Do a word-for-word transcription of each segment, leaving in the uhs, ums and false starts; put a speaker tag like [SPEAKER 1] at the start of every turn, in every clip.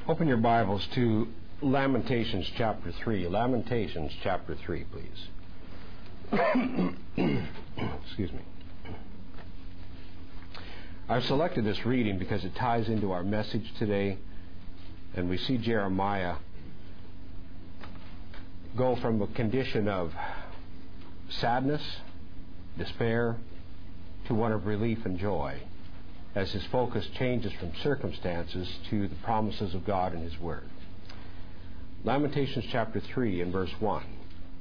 [SPEAKER 1] Open your Bibles to Lamentations chapter three. Lamentations chapter three, please. Excuse me. I've selected this reading because it ties into our message today, and we see Jeremiah go from a condition of sadness, despair, to one of relief and joy, as his focus changes from circumstances to the promises of God and His Word. Lamentations chapter three and verse one.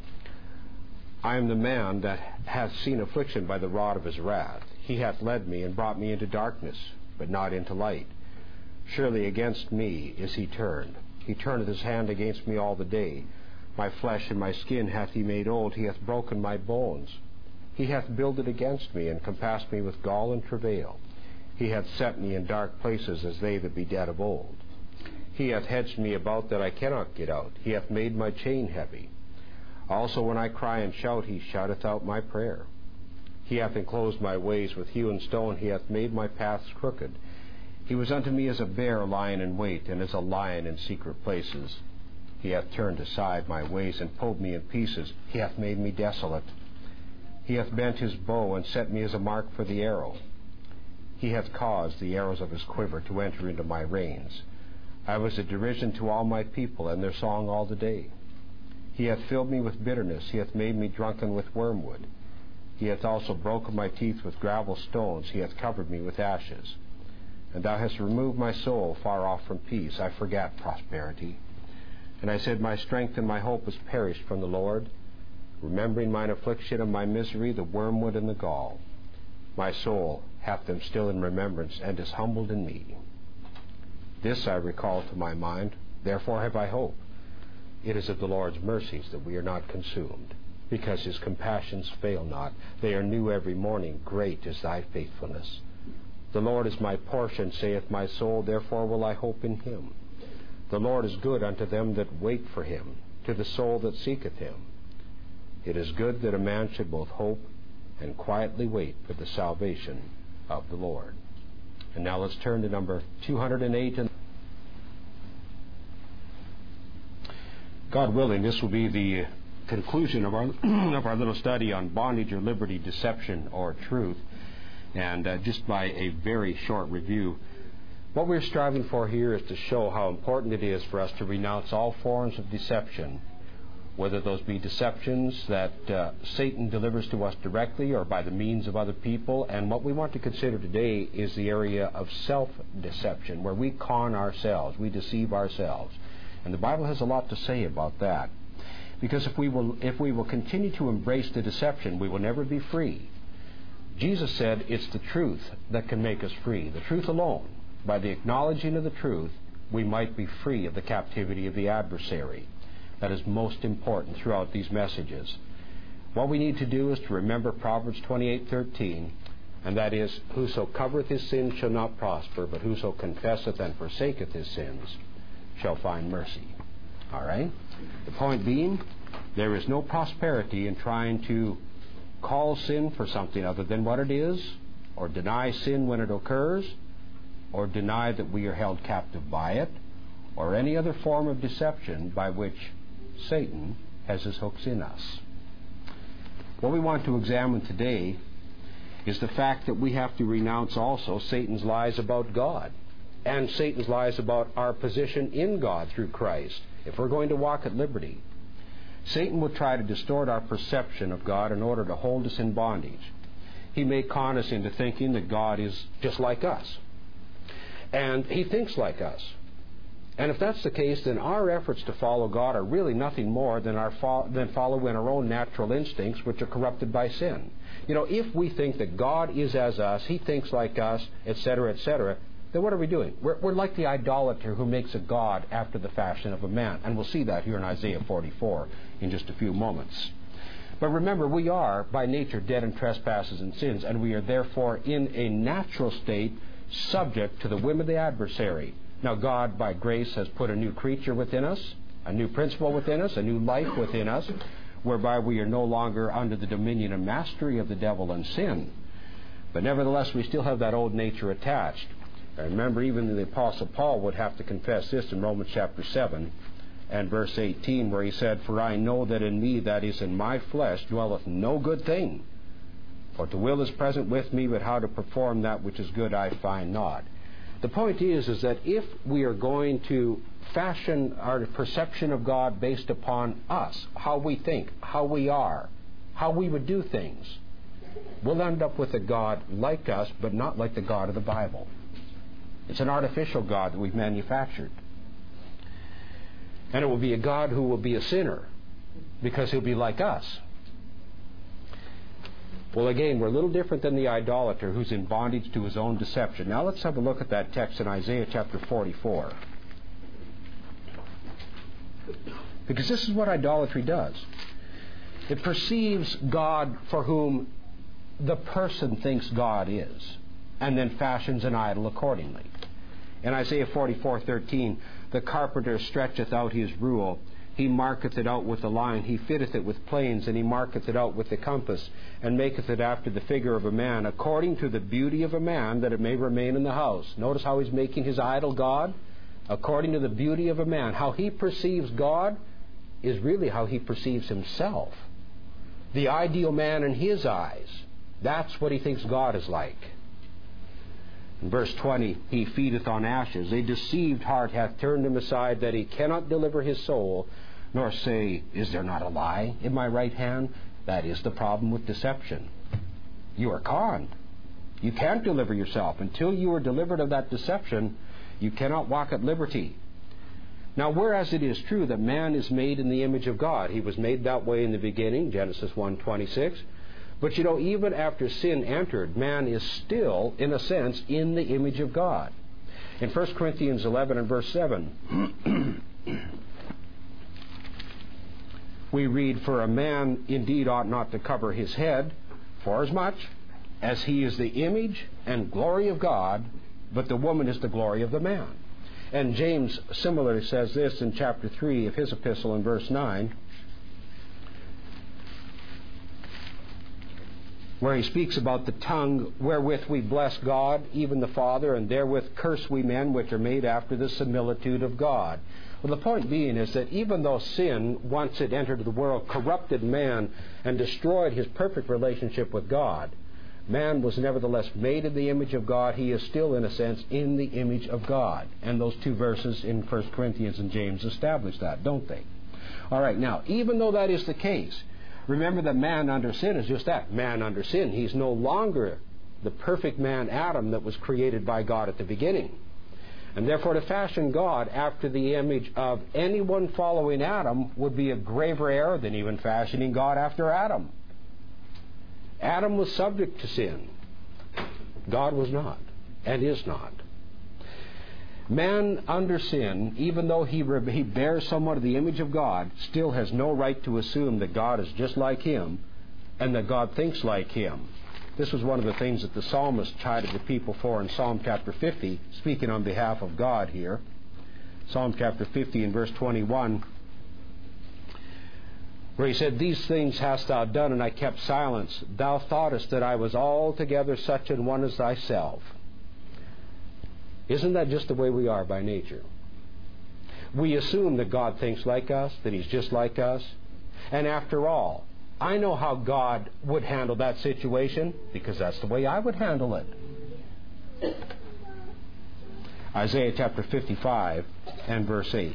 [SPEAKER 1] I am the man that hath seen affliction by the rod of His wrath. He hath led me and brought me into darkness, but not into light. Surely against me is He turned. He turneth His hand against me all the day. My flesh and my skin hath He made old. He hath broken my bones. He hath builded against me, and compassed me with gall and travail. He hath set me in dark places, as they that be dead of old. He hath hedged me about that I cannot get out. He hath made my chain heavy. Also when I cry and shout, He shouteth out my prayer. He hath enclosed my ways with hewn stone. He hath made my paths crooked. He was unto me as a bear lying in wait, and as a lion in secret places. He hath turned aside my ways, and pulled me in pieces. He hath made me desolate. He hath bent His bow, and set me as a mark for the arrow. He hath caused the arrows of His quiver to enter into my reins. I was a derision to all my people, and their song all the day. He hath filled me with bitterness. He hath made me drunken with wormwood. He hath also broken my teeth with gravel stones. He hath covered me with ashes. And Thou hast removed my soul far off from peace. I forgat prosperity. And I said, my strength and my hope is perished from the Lord. Remembering mine affliction and my misery, the wormwood and the gall. My soul hath them still in remembrance, and is humbled in me. This I recall to my mind, therefore have I hope. It is of the Lord's mercies that we are not consumed, because His compassions fail not. They are new every morning. Great is Thy faithfulness. The Lord is my portion, saith my soul, therefore will I hope in Him. The Lord is good unto them that wait for Him, to the soul that seeketh Him. It is good that a man should both hope and quietly wait for the salvation of the Lord. And now let's turn to number two hundred eight. And God willing, this will be the conclusion of our of our little study on bondage or liberty, deception or truth. And uh, just by a very short review, what we're striving for here is to show how important it is for us to renounce all forms of deception, whether those be deceptions that uh, Satan delivers to us directly or by the means of other people. And what we want to consider today is the area of self-deception, where we con ourselves, we deceive ourselves. And the Bible has a lot to say about that. Because if we will, if we will continue to embrace the deception, we will never be free. Jesus said it's the truth that can make us free, the truth alone. By the acknowledging of the truth, we might be free of the captivity of the adversary. That is most important throughout these messages. What we need to do is to remember Proverbs twenty-eight thirteen, and that is, whoso covereth his sins shall not prosper, but whoso confesseth and forsaketh his sins shall find mercy. All right? The point being, there is no prosperity in trying to call sin for something other than what it is, or deny sin when it occurs, or deny that we are held captive by it, or any other form of deception by which Satan has his hooks in us. What we want to examine today is the fact that we have to renounce also Satan's lies about God and Satan's lies about our position in God through Christ. If we're going to walk at liberty, Satan will try to distort our perception of God in order to hold us in bondage. He may con us into thinking that God is just like us, and He thinks like us. And if that's the case, then our efforts to follow God are really nothing more than our fo- than following our own natural instincts, which are corrupted by sin. You know, if we think that God is as us, He thinks like us, et cetera, et cetera, then what are we doing? We're, we're like the idolater who makes a god after the fashion of a man. And we'll see that here in Isaiah forty-four in just a few moments. But remember, we are by nature dead in trespasses and sins, and we are therefore in a natural state subject to the whim of the adversary. Now, God, by grace, has put a new creature within us, a new principle within us, a new life within us, whereby we are no longer under the dominion and mastery of the devil and sin. But nevertheless, we still have that old nature attached. I remember even the Apostle Paul would have to confess this in Romans chapter seven and verse eighteen, where he said, "For I know that in me, that is in my flesh, dwelleth no good thing. For to will is present with me, but how to perform that which is good I find not." The point is, is that if we are going to fashion our perception of God based upon us, how we think, how we are, how we would do things, we'll end up with a God like us, but not like the God of the Bible. It's an artificial God that we've manufactured. And it will be a God who will be a sinner, because he'll be like us. Well, again, we're a little different than the idolater who's in bondage to his own deception. Now let's have a look at that text in Isaiah chapter forty-four. Because this is what idolatry does. It perceives God for whom the person thinks God is, and then fashions an idol accordingly. In Isaiah forty-four thirteen, "The carpenter stretcheth out his rule. He marketh it out with a line. He fitteth it with planes, and he marketh it out with the compass, and maketh it after the figure of a man, according to the beauty of a man, that it may remain in the house." Notice how he's making his idol God? According to the beauty of a man. How he perceives God is really how he perceives himself. The ideal man in his eyes. That's what he thinks God is like. In verse twenty, "He feedeth on ashes. A deceived heart hath turned him aside, that he cannot deliver his soul, nor say, Is there not a lie in my right hand?" That is the problem with deception. You are conned. You can't deliver yourself. Until you are delivered of that deception, you cannot walk at liberty. Now, whereas it is true that man is made in the image of God, he was made that way in the beginning, Genesis one twenty-six. But you know, even after sin entered, man is still, in a sense, in the image of God. In First Corinthians eleven and verse seven, we read, "For a man indeed ought not to cover his head, forasmuch as he is the image and glory of God, but the woman is the glory of the man." And James similarly says this in chapter three of his epistle in verse nine, where he speaks about the tongue wherewith we bless God, even the Father, and therewith curse we men which are made after the similitude of God. Well, the point being is that even though sin, once it entered the world, corrupted man and destroyed his perfect relationship with God, man was nevertheless made in the image of God. He is still, in a sense, in the image of God. And those two verses in First Corinthians and James establish that, don't they? All right, now, even though that is the case, remember that man under sin is just that, man under sin. He's no longer the perfect man Adam that was created by God at the beginning. And therefore to fashion God after the image of anyone following Adam would be a graver error than even fashioning God after Adam. Adam was subject to sin. God was not, and is not. Man under sin, even though he, re- he bears somewhat of the image of God, still has no right to assume that God is just like him and that God thinks like him. This was one of the things that the psalmist chided the people for in Psalm chapter fifty, speaking on behalf of God here. Psalm chapter fifty and verse twenty-one, where he said, "These things hast thou done, and I kept silence. Thou thoughtest that I was altogether such an one as thyself." Isn't that just the way we are by nature? We assume that God thinks like us, that he's just like us. And after all, I know how God would handle that situation, because that's the way I would handle it. Isaiah chapter fifty-five and verse eight.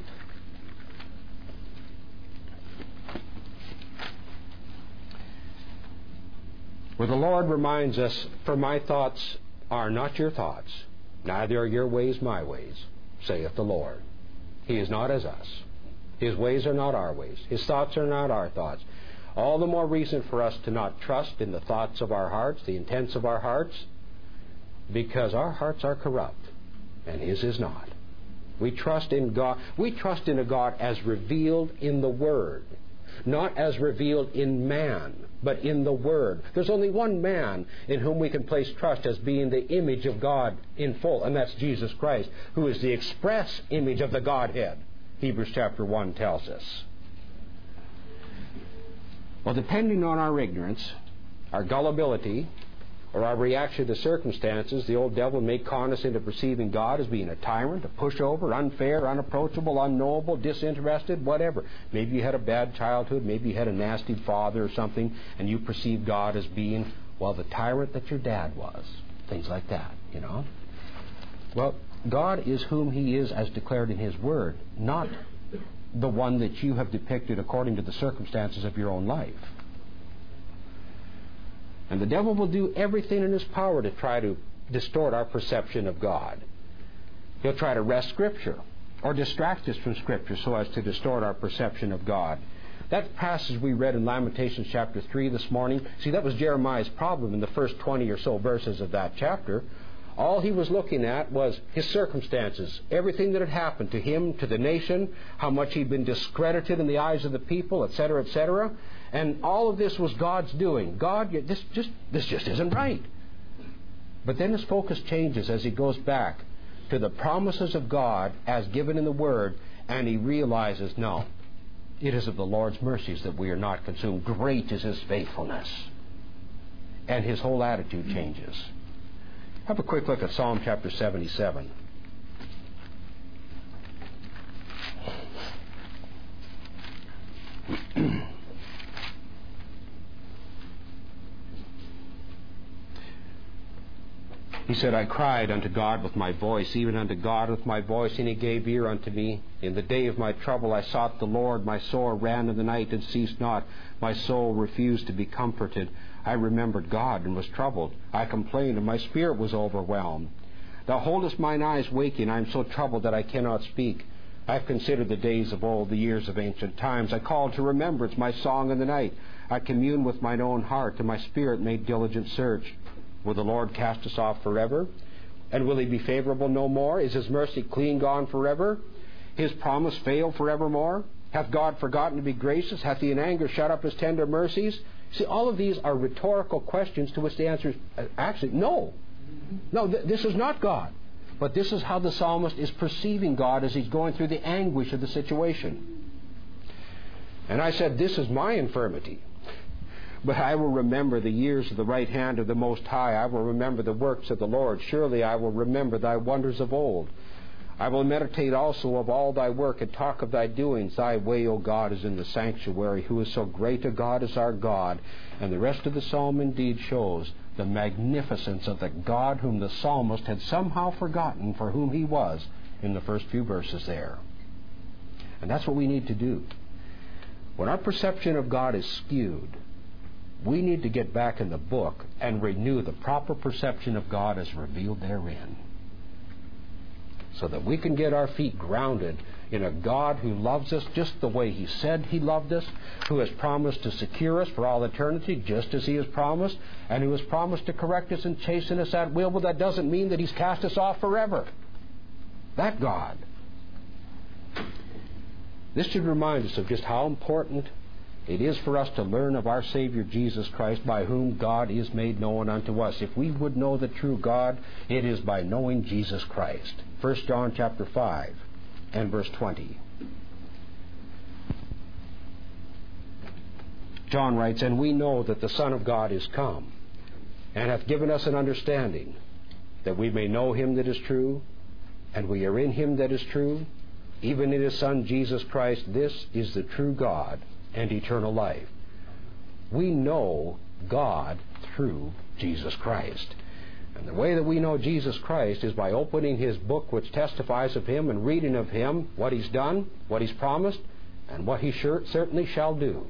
[SPEAKER 1] Where the Lord reminds us, "For my thoughts are not your thoughts, neither are your ways my ways, saith the Lord." He is not as us. His ways are not our ways. His thoughts are not our thoughts. All the more reason for us to not trust in the thoughts of our hearts, the intents of our hearts, because our hearts are corrupt, and his is not. We trust in God. We trust in a God as revealed in the Word, not as revealed in man, but in the Word. There's only one man in whom we can place trust as being the image of God in full, and that's Jesus Christ, who is the express image of the Godhead, Hebrews chapter one tells us. Well, depending on our ignorance, our gullibility, or our reaction to circumstances, the old devil may con us into perceiving God as being a tyrant, a pushover, unfair, unapproachable, unknowable, disinterested, whatever. Maybe you had a bad childhood, maybe you had a nasty father or something, and you perceive God as being, well, the tyrant that your dad was. Things like that, you know. Well, God is whom He is as declared in His Word, not the one that you have depicted according to the circumstances of your own life. And the devil will do everything in his power to try to distort our perception of God. He'll try to wrest Scripture or distract us from Scripture so as to distort our perception of God. That passage we read in Lamentations chapter three this morning, see, that was Jeremiah's problem in the first twenty or so verses of that chapter. All he was looking at was his circumstances, everything that had happened to him, to the nation, how much he'd been discredited in the eyes of the people, et cetera, et cetera. And all of this was God's doing. God, this just this just isn't right. But then his focus changes as he goes back to the promises of God as given in the Word, and he realizes, no, it is of the Lord's mercies that we are not consumed. Great is His faithfulness. And his whole attitude changes. Have a quick look at Psalm chapter seventy-seven. He said, I cried unto God with my voice, even unto God with my voice, and He gave ear unto me. In the day of my trouble I sought the Lord. My soul ran in the night and ceased not. My soul refused to be comforted. I remembered God and was troubled. I complained, and my spirit was overwhelmed. Thou holdest mine eyes waking. I am so troubled that I cannot speak. I have considered the days of old, the years of ancient times. I called to remembrance my song in the night. I communed with mine own heart, and my spirit made diligent search. Will the Lord cast us off forever? And will He be favorable no more? Is His mercy clean gone forever? His promise fail forevermore? Hath God forgotten to be gracious? Hath He in anger shut up His tender mercies? See, all of these are rhetorical questions to which the answer is uh, actually no. No, th- this is not God. But this is how the psalmist is perceiving God as he's going through the anguish of the situation. And I said, this is my infirmity. But I will remember the years of the right hand of the Most High. I will remember the works of the Lord. Surely I will remember Thy wonders of old. I will meditate also of all Thy work and talk of Thy doings. Thy way, O God, is in the sanctuary. Who is so great a God as our God? And the rest of the psalm indeed shows the magnificence of the God whom the psalmist had somehow forgotten for whom He was in the first few verses there. And that's what we need to do. When our perception of God is skewed, we need to get back in the book and renew the proper perception of God as revealed therein, so that we can get our feet grounded in a God who loves us just the way He said He loved us, who has promised to secure us for all eternity just as He has promised, and who has promised to correct us and chasten us at will. But that doesn't mean that He's cast us off forever. That God. This should remind us of just how important it is for us to learn of our Savior Jesus Christ, by whom God is made known unto us. If we would know the true God, it is by knowing Jesus Christ. First John chapter five and verse twenty. John writes, And we know that the Son of God is come, and hath given us an understanding, that we may know Him that is true, and we are in Him that is true, even in His Son Jesus Christ. This is the true God and eternal life. We know God through Jesus Christ. And the way that we know Jesus Christ is by opening His book, which testifies of Him, and reading of Him, what He's done, what He's promised, and what He sure, certainly shall do.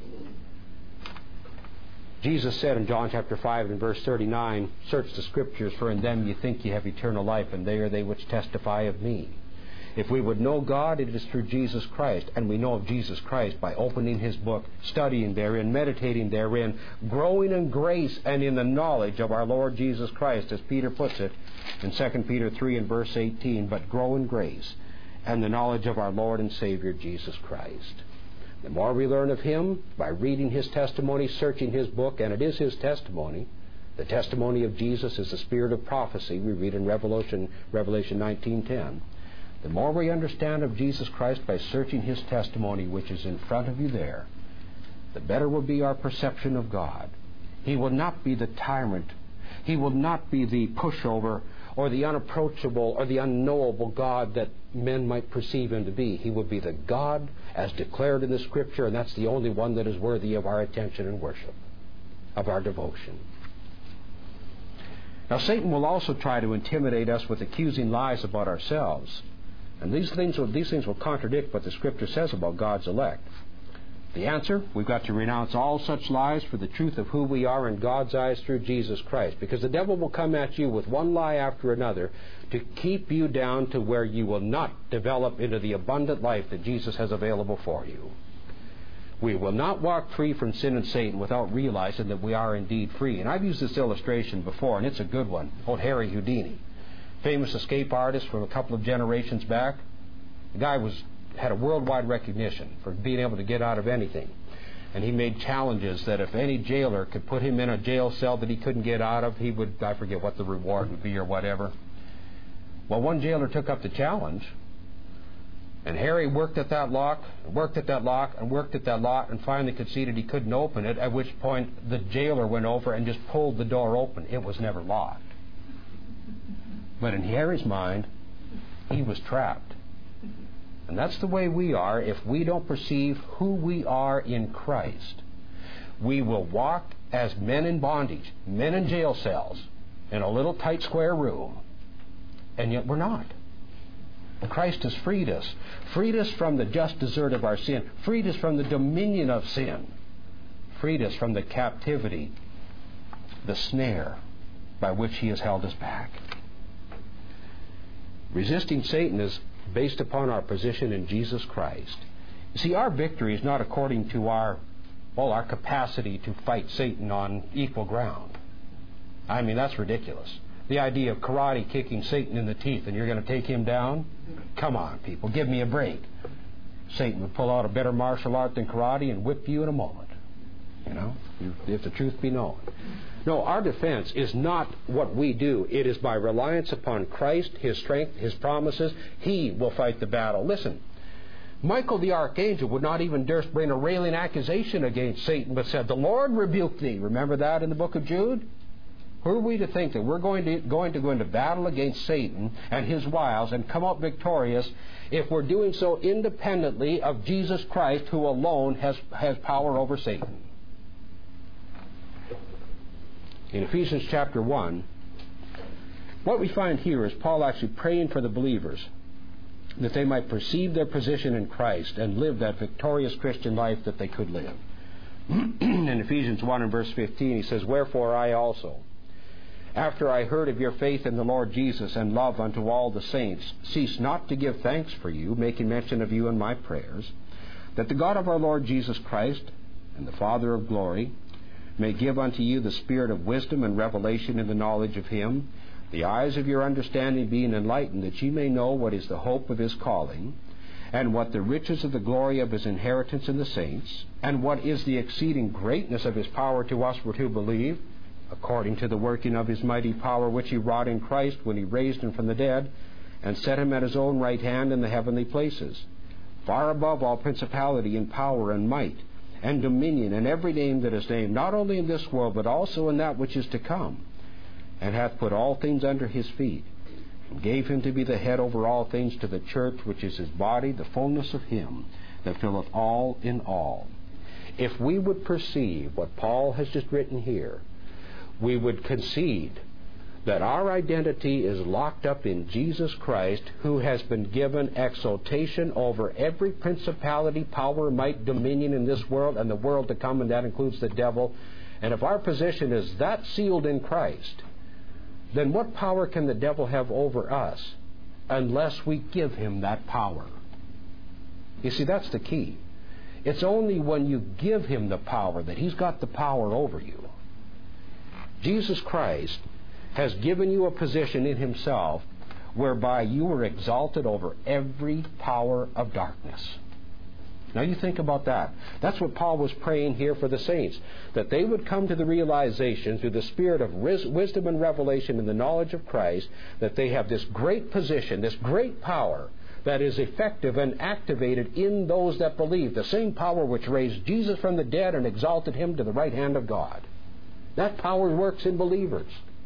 [SPEAKER 1] Jesus said in John chapter five and verse thirty-nine, Search the Scriptures, for in them ye think ye have eternal life, and they are they which testify of me. If we would know God, it is through Jesus Christ. And we know of Jesus Christ by opening His book, studying therein, meditating therein, growing in grace and in the knowledge of our Lord Jesus Christ, as Peter puts it in Second Peter three and verse eighteen, but grow in grace and the knowledge of our Lord and Savior Jesus Christ. The more we learn of Him by reading His testimony, searching His book, and it is His testimony. The testimony of Jesus is the spirit of prophecy, we read in Revelation, Revelation nineteen ten. The more we understand of Jesus Christ by searching His testimony, which is in front of you there, the better will be our perception of God. He will not be the tyrant He will not be the pushover or the unapproachable or the unknowable God that men might perceive Him to be. He will be the God as declared in the Scripture, and that's the only one that is worthy of our attention and worship, of our devotion. Now, Satan will also try to intimidate us with accusing lies about ourselves. And these things will, these things will contradict what the Scripture says about God's elect. The answer, we've got to renounce all such lies for the truth of who we are in God's eyes through Jesus Christ. Because the devil will come at you with one lie after another to keep you down to where you will not develop into the abundant life that Jesus has available for you. We will not walk free from sin and Satan without realizing that we are indeed free. And I've used this illustration before, and it's a good one. Old Harry Houdini, famous escape artist from a couple of generations back. The guy was had a worldwide recognition for being able to get out of anything. And he made challenges that if any jailer could put him in a jail cell that he couldn't get out of, he would, I forget what the reward would be or whatever. Well, one jailer took up the challenge, and Harry worked at that lock, worked at that lock, and worked at that lock, and finally conceded he couldn't open it, at which point the jailer went over and just pulled the door open. It was never locked. But in Harry's mind, he was trapped. And that's the way we are if we don't perceive who we are in Christ. We will walk as men in bondage, men in jail cells, in a little tight square room, and yet we're not. Christ has freed us, freed us from the just desert of our sin, freed us from the dominion of sin, freed us from the captivity, the snare by which He has held us back. Resisting Satan is based upon our position in Jesus Christ. You see, our victory is not according to our, well, our capacity to fight Satan on equal ground. I mean, that's ridiculous. The idea of karate kicking Satan in the teeth and you're going to take him down? Come on, people, give me a break. Satan would pull out a better martial art than karate and whip you in a moment. You know, if the truth be known. No, our defense is not what we do. It is by reliance upon Christ, His strength, His promises. He will fight the battle. Listen, Michael the archangel would not even durst bring a railing accusation against Satan, but said, "The Lord rebuke thee." Remember that in the book of Jude? Who are we to think that we're going to, going to go into battle against Satan and his wiles and come out victorious if we're doing so independently of Jesus Christ, who alone has, has power over Satan? In Ephesians chapter one, what we find here is Paul actually praying for the believers that they might perceive their position in Christ and live that victorious Christian life that they could live. In Ephesians one and verse fifteen, he says, "Wherefore I also, after I heard of your faith in the Lord Jesus and love unto all the saints, cease not to give thanks for you, making mention of you in my prayers, that the God of our Lord Jesus Christ and the Father of glory may give unto you the spirit of wisdom and revelation in the knowledge of Him, the eyes of your understanding being enlightened, that ye may know what is the hope of His calling, and what the riches of the glory of His inheritance in the saints, and what is the exceeding greatness of His power to us who believe, according to the working of His mighty power which He wrought in Christ when He raised Him from the dead, and set Him at His own right hand in the heavenly places, far above all principality and power and might, and dominion, and every name that is named, not only in this world, but also in that which is to come, and hath put all things under His feet, and gave Him to be the head over all things to the church, which is His body, the fullness of Him that filleth all in all. If we would perceive what Paul has just written here, we would concede that our identity is locked up in Jesus Christ, who has been given exaltation over every principality, power, might, dominion in this world and the world to come, and that includes the devil. And if our position is that sealed in Christ, then what power can the devil have over us unless we give him that power? You see, that's the key. It's only when you give him the power that he's got the power over you. Jesus Christ has given you a position in Himself whereby you are exalted over every power of darkness. Now you think about that. That's what Paul was praying here for the saints, that they would come to the realization through the spirit of wisdom and revelation in the knowledge of Christ that they have this great position, this great power that is effective and activated in those that believe, the same power which raised Jesus from the dead and exalted Him to the right hand of God. That power works in believers.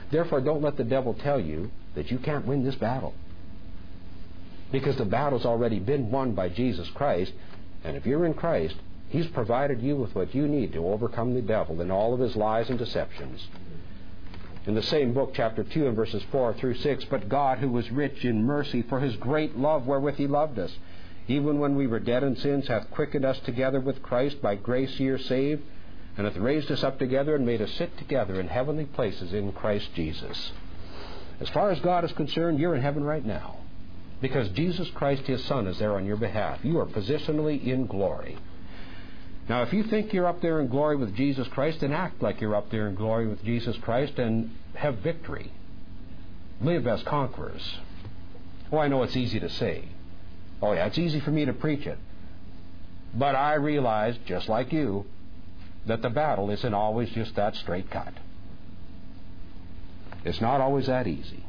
[SPEAKER 1] Therefore, don't let the devil tell you that you can't win this battle. Because the battle's already been won by Jesus Christ, and if you're in Christ, He's provided you with what you need to overcome the devil and all of his lies and deceptions. In the same book, chapter two, and verses four through six, "But God, who was rich in mercy, for His great love wherewith He loved us, even when we were dead in sins, hath quickened us together with Christ. By grace ye are saved, and hath raised us up together, and made us sit together in heavenly places in Christ Jesus." As far as God is concerned, you're in heaven right now, because Jesus Christ, His Son, is there on your behalf. You are positionally in glory. Now, if you think you're up there in glory with Jesus Christ, then act like you're up there in glory with Jesus Christ and have victory. Live as conquerors. Oh, I know it's easy to say. Oh, yeah, it's easy for me to preach it. But I realize, just like you, that the battle isn't always just that straight cut. It's not always that easy.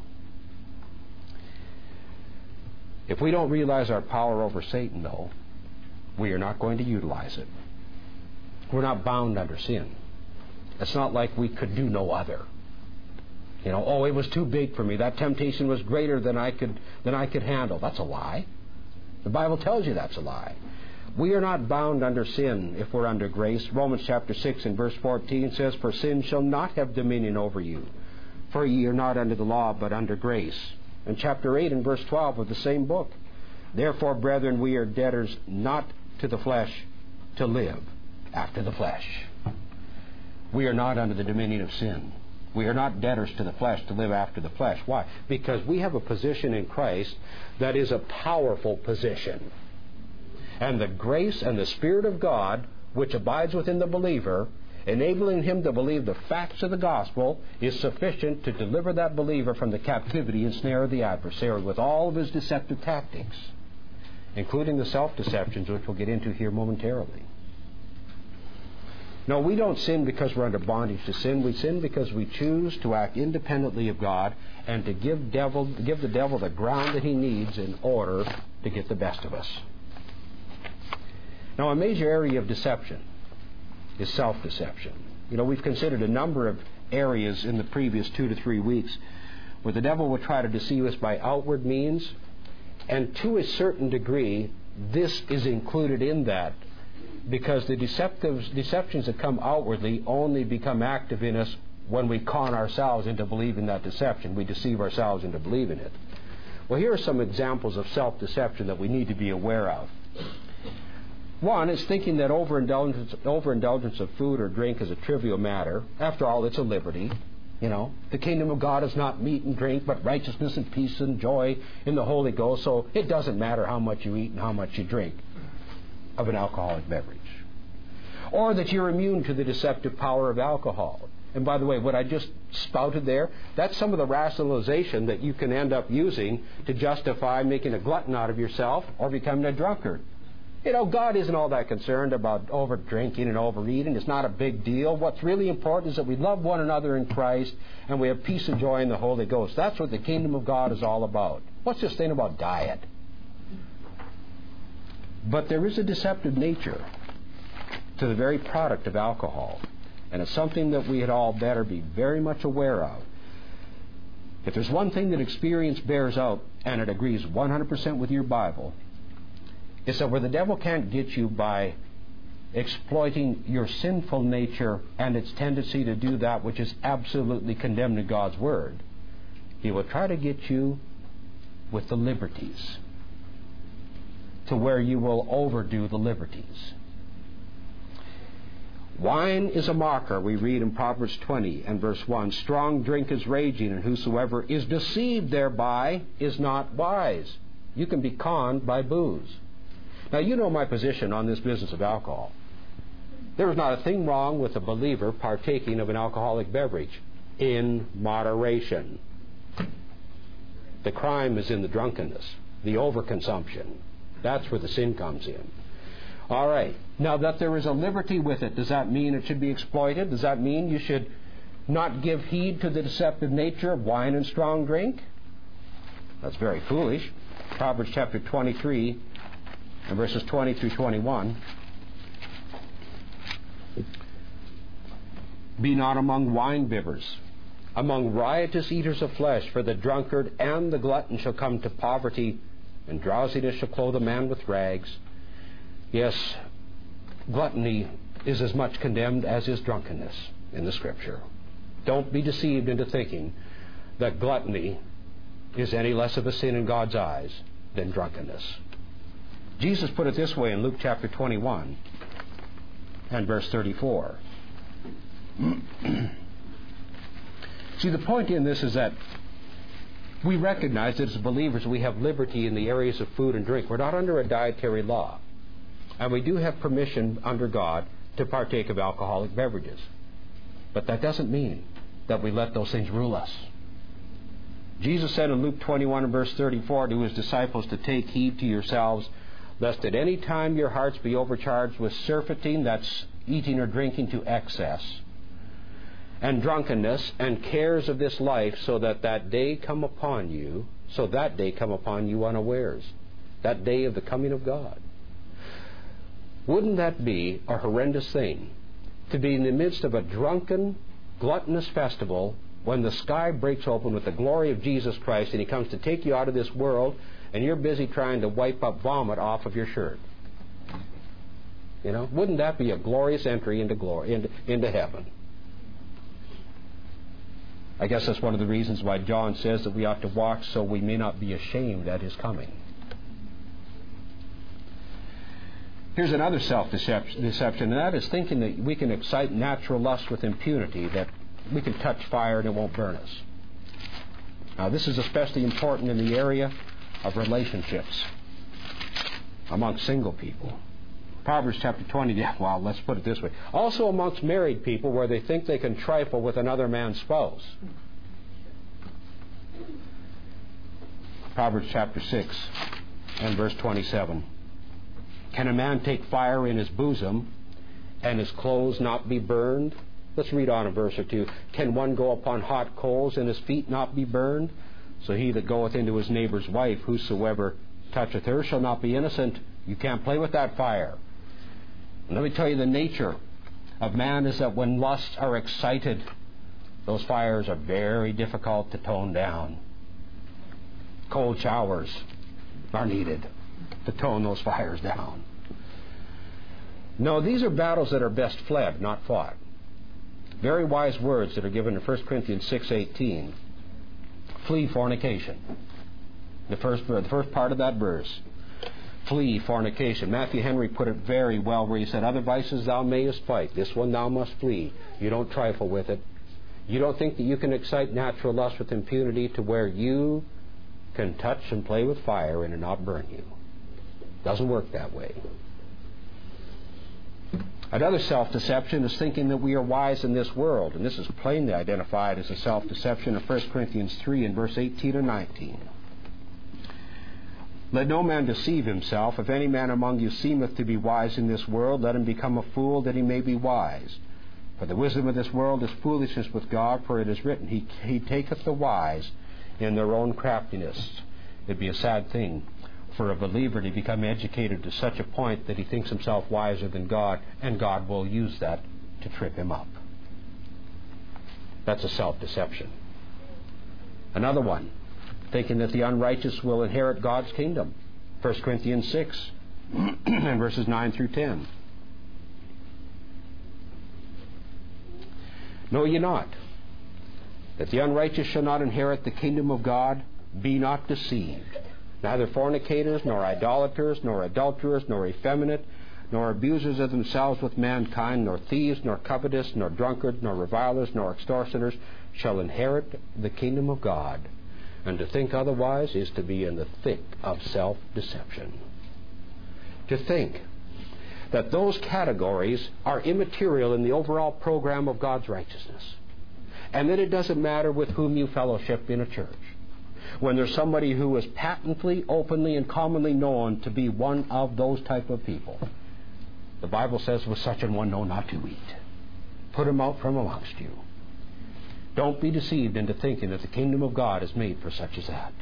[SPEAKER 1] If we don't realize our power over Satan, though, we are not going to utilize it. We're not bound under sin. It's not like we could do no other. You know, oh, it was too big for me. That temptation was greater than I could than I could handle. That's a lie. The Bible tells you that's a lie. We are not bound under sin if we're under grace. Romans chapter six and verse fourteen says, "For sin shall not have dominion over you, for ye are not under the law, but under grace." And chapter eight and verse twelve of the same book, "Therefore, brethren, we are debtors not to the flesh to live after the flesh." We are not under the dominion of sin. We are not debtors to the flesh to live after the flesh. Why? Because we have a position in Christ that is a powerful position. And the grace and the Spirit of God, which abides within the believer, enabling him to believe the facts of the gospel, is sufficient to deliver that believer from the captivity and snare of the adversary with all of his deceptive tactics, including the self-deceptions, which we'll get into here momentarily. No, we don't sin because we're under bondage to sin. We sin because we choose to act independently of God and to give devil, give the devil the ground that he needs in order to get the best of us. Now, a major area of deception is self-deception. You know, we've considered a number of areas in the previous two to three weeks where the devil will try to deceive us by outward means, and to a certain degree, this is included in that, because the deceptive deceptions that come outwardly only become active in us when we con ourselves into believing that deception. We deceive ourselves into believing it. Well, here are some examples of self-deception that we need to be aware of. One is thinking that overindulgence, overindulgence of food or drink is a trivial matter. After all, it's a liberty. You know, the kingdom of God is not meat and drink, but righteousness and peace and joy in the Holy Ghost, so it doesn't matter how much you eat and how much you drink of an alcoholic beverage. Or that you're immune to the deceptive power of alcohol. And by the way, what I just spouted there, that's some of the rationalization that you can end up using to justify making a glutton out of yourself or becoming a drunkard. You know, God isn't all that concerned about over-drinking and overeating. It's not a big deal. What's really important is that we love one another in Christ and we have peace and joy in the Holy Ghost. That's what the kingdom of God is all about. What's this thing about diet? But there is a deceptive nature to the very product of alcohol. And it's something that we had all better be very much aware of. If there's one thing that experience bears out, and it agrees one hundred percent with your Bible, it's that where the devil can't get you by exploiting your sinful nature and its tendency to do that which is absolutely condemned in God's Word, he will try to get you with the liberties, to where you will overdo the liberties. Wine is a mocker, we read in Proverbs twenty and verse one. Strong drink is raging, and whosoever is deceived thereby is not wise. You can be conned by booze. Now, you know my position on this business of alcohol. There is not a thing wrong with a believer partaking of an alcoholic beverage in moderation. The crime is in the drunkenness, the overconsumption. That's where the sin comes in. All right. Now that there is a liberty with it, does that mean it should be exploited? Does that mean you should not give heed to the deceptive nature of wine and strong drink? That's very foolish. Proverbs chapter twenty-three and verses twenty through twenty-one. Be not among wine bibbers, among riotous eaters of flesh, for the drunkard and the glutton shall come to poverty, and drowsiness shall clothe a man with rags. Yes, gluttony is as much condemned as is drunkenness in the Scripture. Don't be deceived into thinking that gluttony is any less of a sin in God's eyes than drunkenness. Jesus put it this way in Luke chapter twenty-one and verse thirty-four. See, the point in this is that we recognize that as believers we have liberty in the areas of food and drink. We're not under a dietary law. And we do have permission under God to partake of alcoholic beverages. But that doesn't mean that we let those things rule us. Jesus said in Luke twenty-one and verse thirty-four to His disciples to take heed to yourselves, lest at any time your hearts be overcharged with surfeiting, that's eating or drinking to excess, and drunkenness, and cares of this life, so that that day come upon you, so that day come upon you unawares, that day of the coming of God. Wouldn't that be a horrendous thing, to be in the midst of a drunken, gluttonous festival when the sky breaks open with the glory of Jesus Christ and He comes to take you out of this world and you're busy trying to wipe up vomit off of your shirt? You know, wouldn't that be a glorious entry into glory, into, into heaven? I guess that's one of the reasons why John says that we ought to walk so we may not be ashamed at His coming. Here's another self-deception, and that is thinking that we can excite natural lust with impunity, that we can touch fire and it won't burn us. Now, this is especially important in the area of relationships among single people. Proverbs chapter twenty, yeah, well, let's put it this way. Also amongst married people, where they think they can trifle with another man's spouse. Proverbs chapter six and verse twenty-seven. Can a man take fire in his bosom and his clothes not be burned? Let's read on a verse or two. Can one go upon hot coals and his feet not be burned? So he that goeth into his neighbor's wife, whosoever toucheth her, shall not be innocent. You can't play with that fire. And let me tell you, the nature of man is that when lusts are excited, those fires are very difficult to tone down. Cold showers are needed to tone those fires down. No, these are battles that are best fled, not fought. Very wise words that are given in First Corinthians six eighteen. Flee fornication. The first, the first part of that verse. Flee fornication. Matthew Henry put it very well where he said, other vices thou mayest fight, this one thou must flee. You don't trifle with it. You don't think that you can excite natural lust with impunity to where you can touch and play with fire and it not burn you. Doesn't work that way. Another self-deception is thinking that we are wise in this world, and this is plainly identified as a self-deception of First Corinthians three and verse eighteen and nineteen. Let no man deceive himself. If any man among you seemeth to be wise in this world, let him become a fool that he may be wise. For the wisdom of this world is foolishness with God, for it is written, He, he taketh the wise in their own craftiness. It'd be a sad thing for a believer to become educated to such a point that he thinks himself wiser than God, and God will use that to trip him up. That's a self-deception. Another one, thinking that the unrighteous will inherit God's kingdom. First Corinthians six and verses nine through ten. Know ye not that the unrighteous shall not inherit the kingdom of God? Be not deceived. Neither fornicators, nor idolaters, nor adulterers, nor effeminate, nor abusers of themselves with mankind, nor thieves, nor covetous, nor drunkards, nor revilers, nor extortioners shall inherit the kingdom of God. And to think otherwise is to be in the thick of self-deception. To think that those categories are immaterial in the overall program of God's righteousness, and that it doesn't matter with whom you fellowship in a church. When there's somebody who is patently, openly, and commonly known to be one of those type of people, the Bible says, with such an one know not to eat. Put him out from amongst you. Don't be deceived into thinking that the kingdom of God is made for such as that.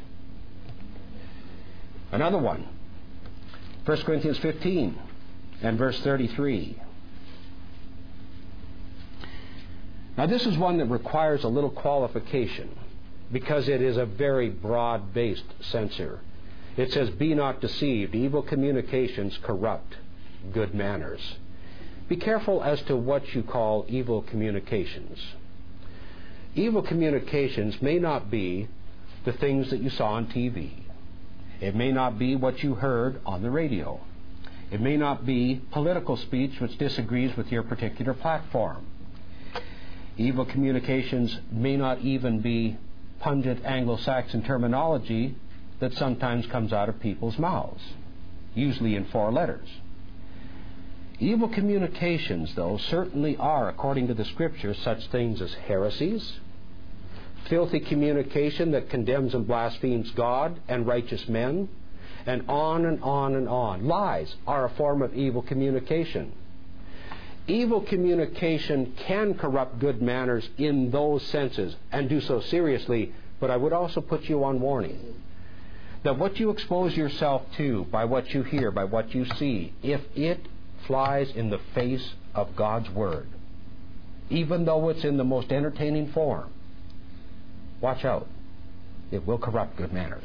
[SPEAKER 1] Another one, First Corinthians fifteen and verse thirty-three. Now, this is one that requires a little qualification because it is a very broad-based censure. It says, "Be not deceived. Evil communications corrupt good manners." Be careful as to what you call evil communications. Evil communications may not be the things that you saw on T V. It may not be what you heard on the radio. It may not be political speech which disagrees with your particular platform. Evil communications may not even be pungent Anglo-Saxon terminology that sometimes comes out of people's mouths, usually in four letters. Evil communications, though, certainly are, according to the Scripture, such things as heresies, filthy communication that condemns and blasphemes God and righteous men, and on and on and on. Lies are a form of evil communication. Evil communication can corrupt good manners in those senses, and do so seriously, but I would also put you on warning that what you expose yourself to by what you hear, by what you see, if it flies in the face of God's Word, even though it's in the most entertaining form, watch out. It will corrupt good manners.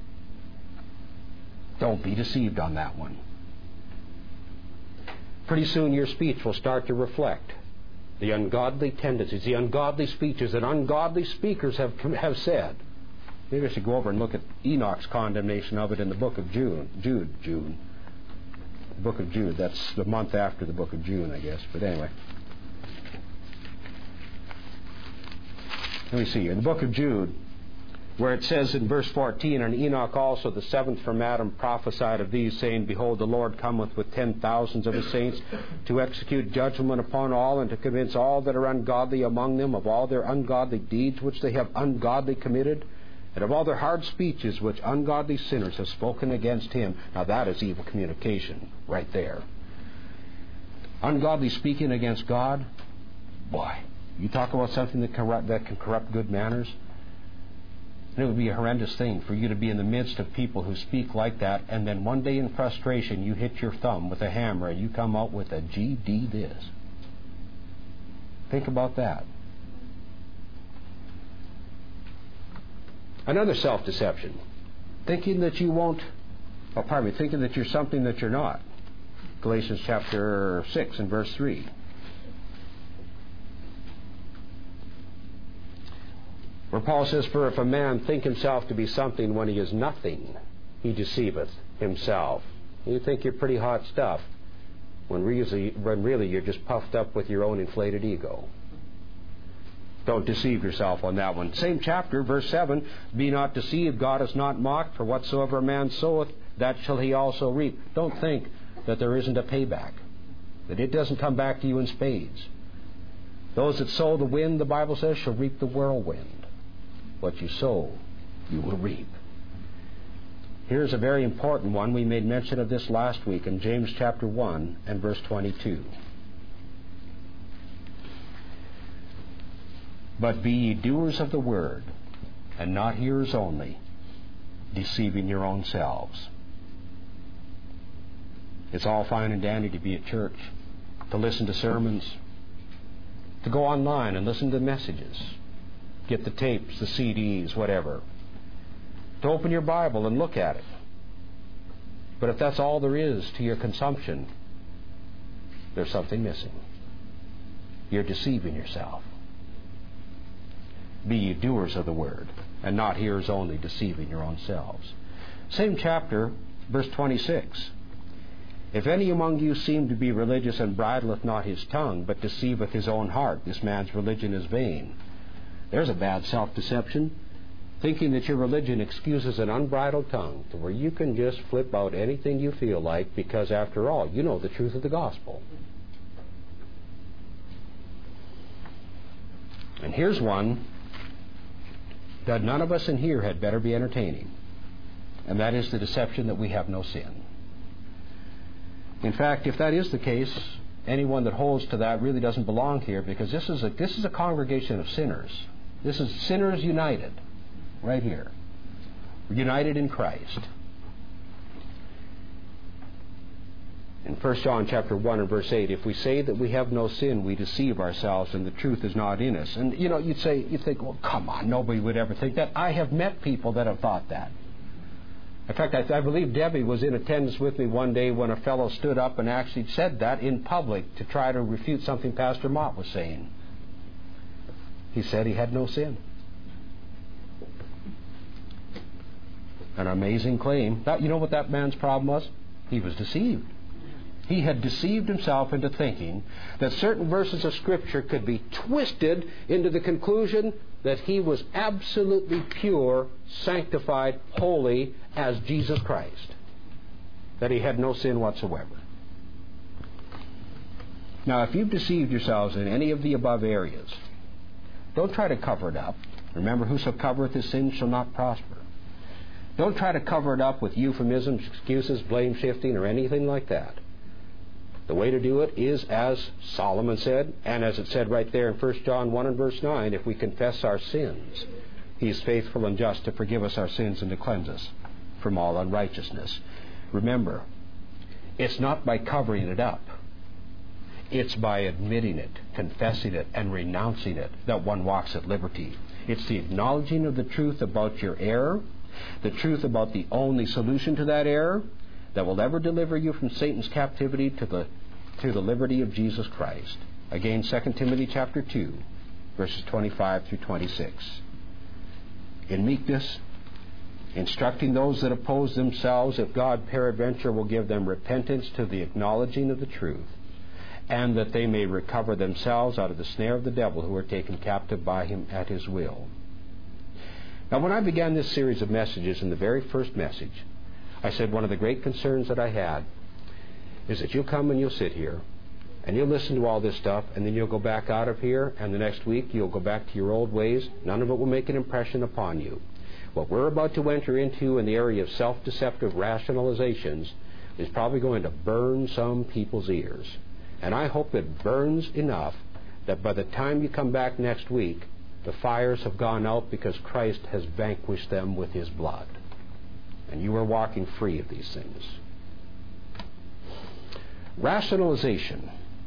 [SPEAKER 1] Don't be deceived on that one. Pretty soon your speech will start to reflect the ungodly tendencies, the ungodly speeches that ungodly speakers have, have said. Maybe I should go over and look at Enoch's condemnation of it in the book of June. Jude, June. The book of Jude. That's the month after the book of June, I guess. But anyway. Let me see. In the book of Jude, where it says in verse fourteen, "And Enoch also, the seventh from Adam, prophesied of these, saying, Behold, the Lord cometh with ten thousands of his saints to execute judgment upon all, and to convince all that are ungodly among them of all their ungodly deeds which they have ungodly committed, and of all their hard speeches which ungodly sinners have spoken against him." Now that is evil communication right there. Ungodly speaking against God, boy, you talk about something that, corrupt, that can corrupt good manners. And it would be a horrendous thing for you to be in the midst of people who speak like that, and then one day in frustration you hit your thumb with a hammer and you come out with a G D this. Think about that. Another self-deception. Thinking that you won't, oh, pardon me, thinking that you're something that you're not. Galatians chapter six and verse three. Where Paul says, "For if a man think himself to be something when he is nothing, he deceiveth himself." You think you're pretty hot stuff when really, when really you're just puffed up with your own inflated ego. Don't deceive yourself on that one. Same chapter, verse seven, "Be not deceived, God is not mocked, for whatsoever a man soweth, that shall he also reap." Don't think that there isn't a payback, that it doesn't come back to you in spades. Those that sow the wind, the Bible says, shall reap the whirlwind. What you sow, you will reap. Here's a very important one. We made mention of this last week in James chapter one and verse twenty-two. "But be ye doers of the word, and not hearers only, deceiving your own selves." It's all fine and dandy to be at church, to listen to sermons, to go online and listen to messages, get the tapes, the C Ds, whatever, to open your Bible and look at it. But if that's all there is to your consumption, there's something missing. You're deceiving yourself. "Be ye doers of the word, and not hearers only, deceiving your own selves." Same chapter, verse twenty-six. "If any among you seem to be religious, and bridleth not his tongue, but deceiveth his own heart, this man's religion is vain." There's a bad self-deception, thinking that your religion excuses an unbridled tongue, to where you can just flip out anything you feel like, because after all, you know the truth of the gospel. And here's one that none of us in here had better be entertaining, and that is the deception that we have no sin. In fact, if that is the case, anyone that holds to that really doesn't belong here, because this is a, this is a congregation of sinners. This is sinners united, right here. United in Christ. In First John chapter one and verse eight, if we say that we have no sin, we deceive ourselves and the truth is not in us. And, you know, you'd say, you'd think, well, come on, nobody would ever think that. I have met people that have thought that. In fact, I, I believe Debbie was in attendance with me one day when a fellow stood up and actually said that in public to try to refute something Pastor Mott was saying. He said he had no sin. An amazing claim. That, you know what that man's problem was? He was deceived. He had deceived himself into thinking that certain verses of Scripture could be twisted into the conclusion that he was absolutely pure, sanctified, holy as Jesus Christ. That he had no sin whatsoever. Now, if you've deceived yourselves in any of the above areas, don't try to cover it up. Remember, whoso covereth his sin shall not prosper. Don't try to cover it up with euphemisms, excuses, blame shifting, or anything like that. The way to do it is as Solomon said, and as it said right there in First John one and verse nine, if we confess our sins, He is faithful and just to forgive us our sins and to cleanse us from all unrighteousness. Remember, it's not by covering it up. It's by admitting it, confessing it, and renouncing it that one walks at liberty. It's the acknowledging of the truth about your error, the truth about the only solution to that error that will ever deliver you from Satan's captivity to the to the liberty of Jesus Christ. Again, Second Timothy chapter two, verses twenty-five through twenty-six. In meekness, instructing those that oppose themselves, if God peradventure will give them repentance to the acknowledging of the truth, and that they may recover themselves out of the snare of the devil, who are taken captive by him at his will. Now, when I began this series of messages, in the very first message, I said one of the great concerns that I had is that you'll come and you'll sit here and you'll listen to all this stuff, and then you'll go back out of here, and the next week you'll go back to your old ways. None of it will make an impression upon you. What we're about to enter into in the area of self-deceptive rationalizations is probably going to burn some people's ears. And I hope it burns enough that by the time you come back next week, the fires have gone out because Christ has vanquished them with His blood. And you are walking free of these things. Rationalization.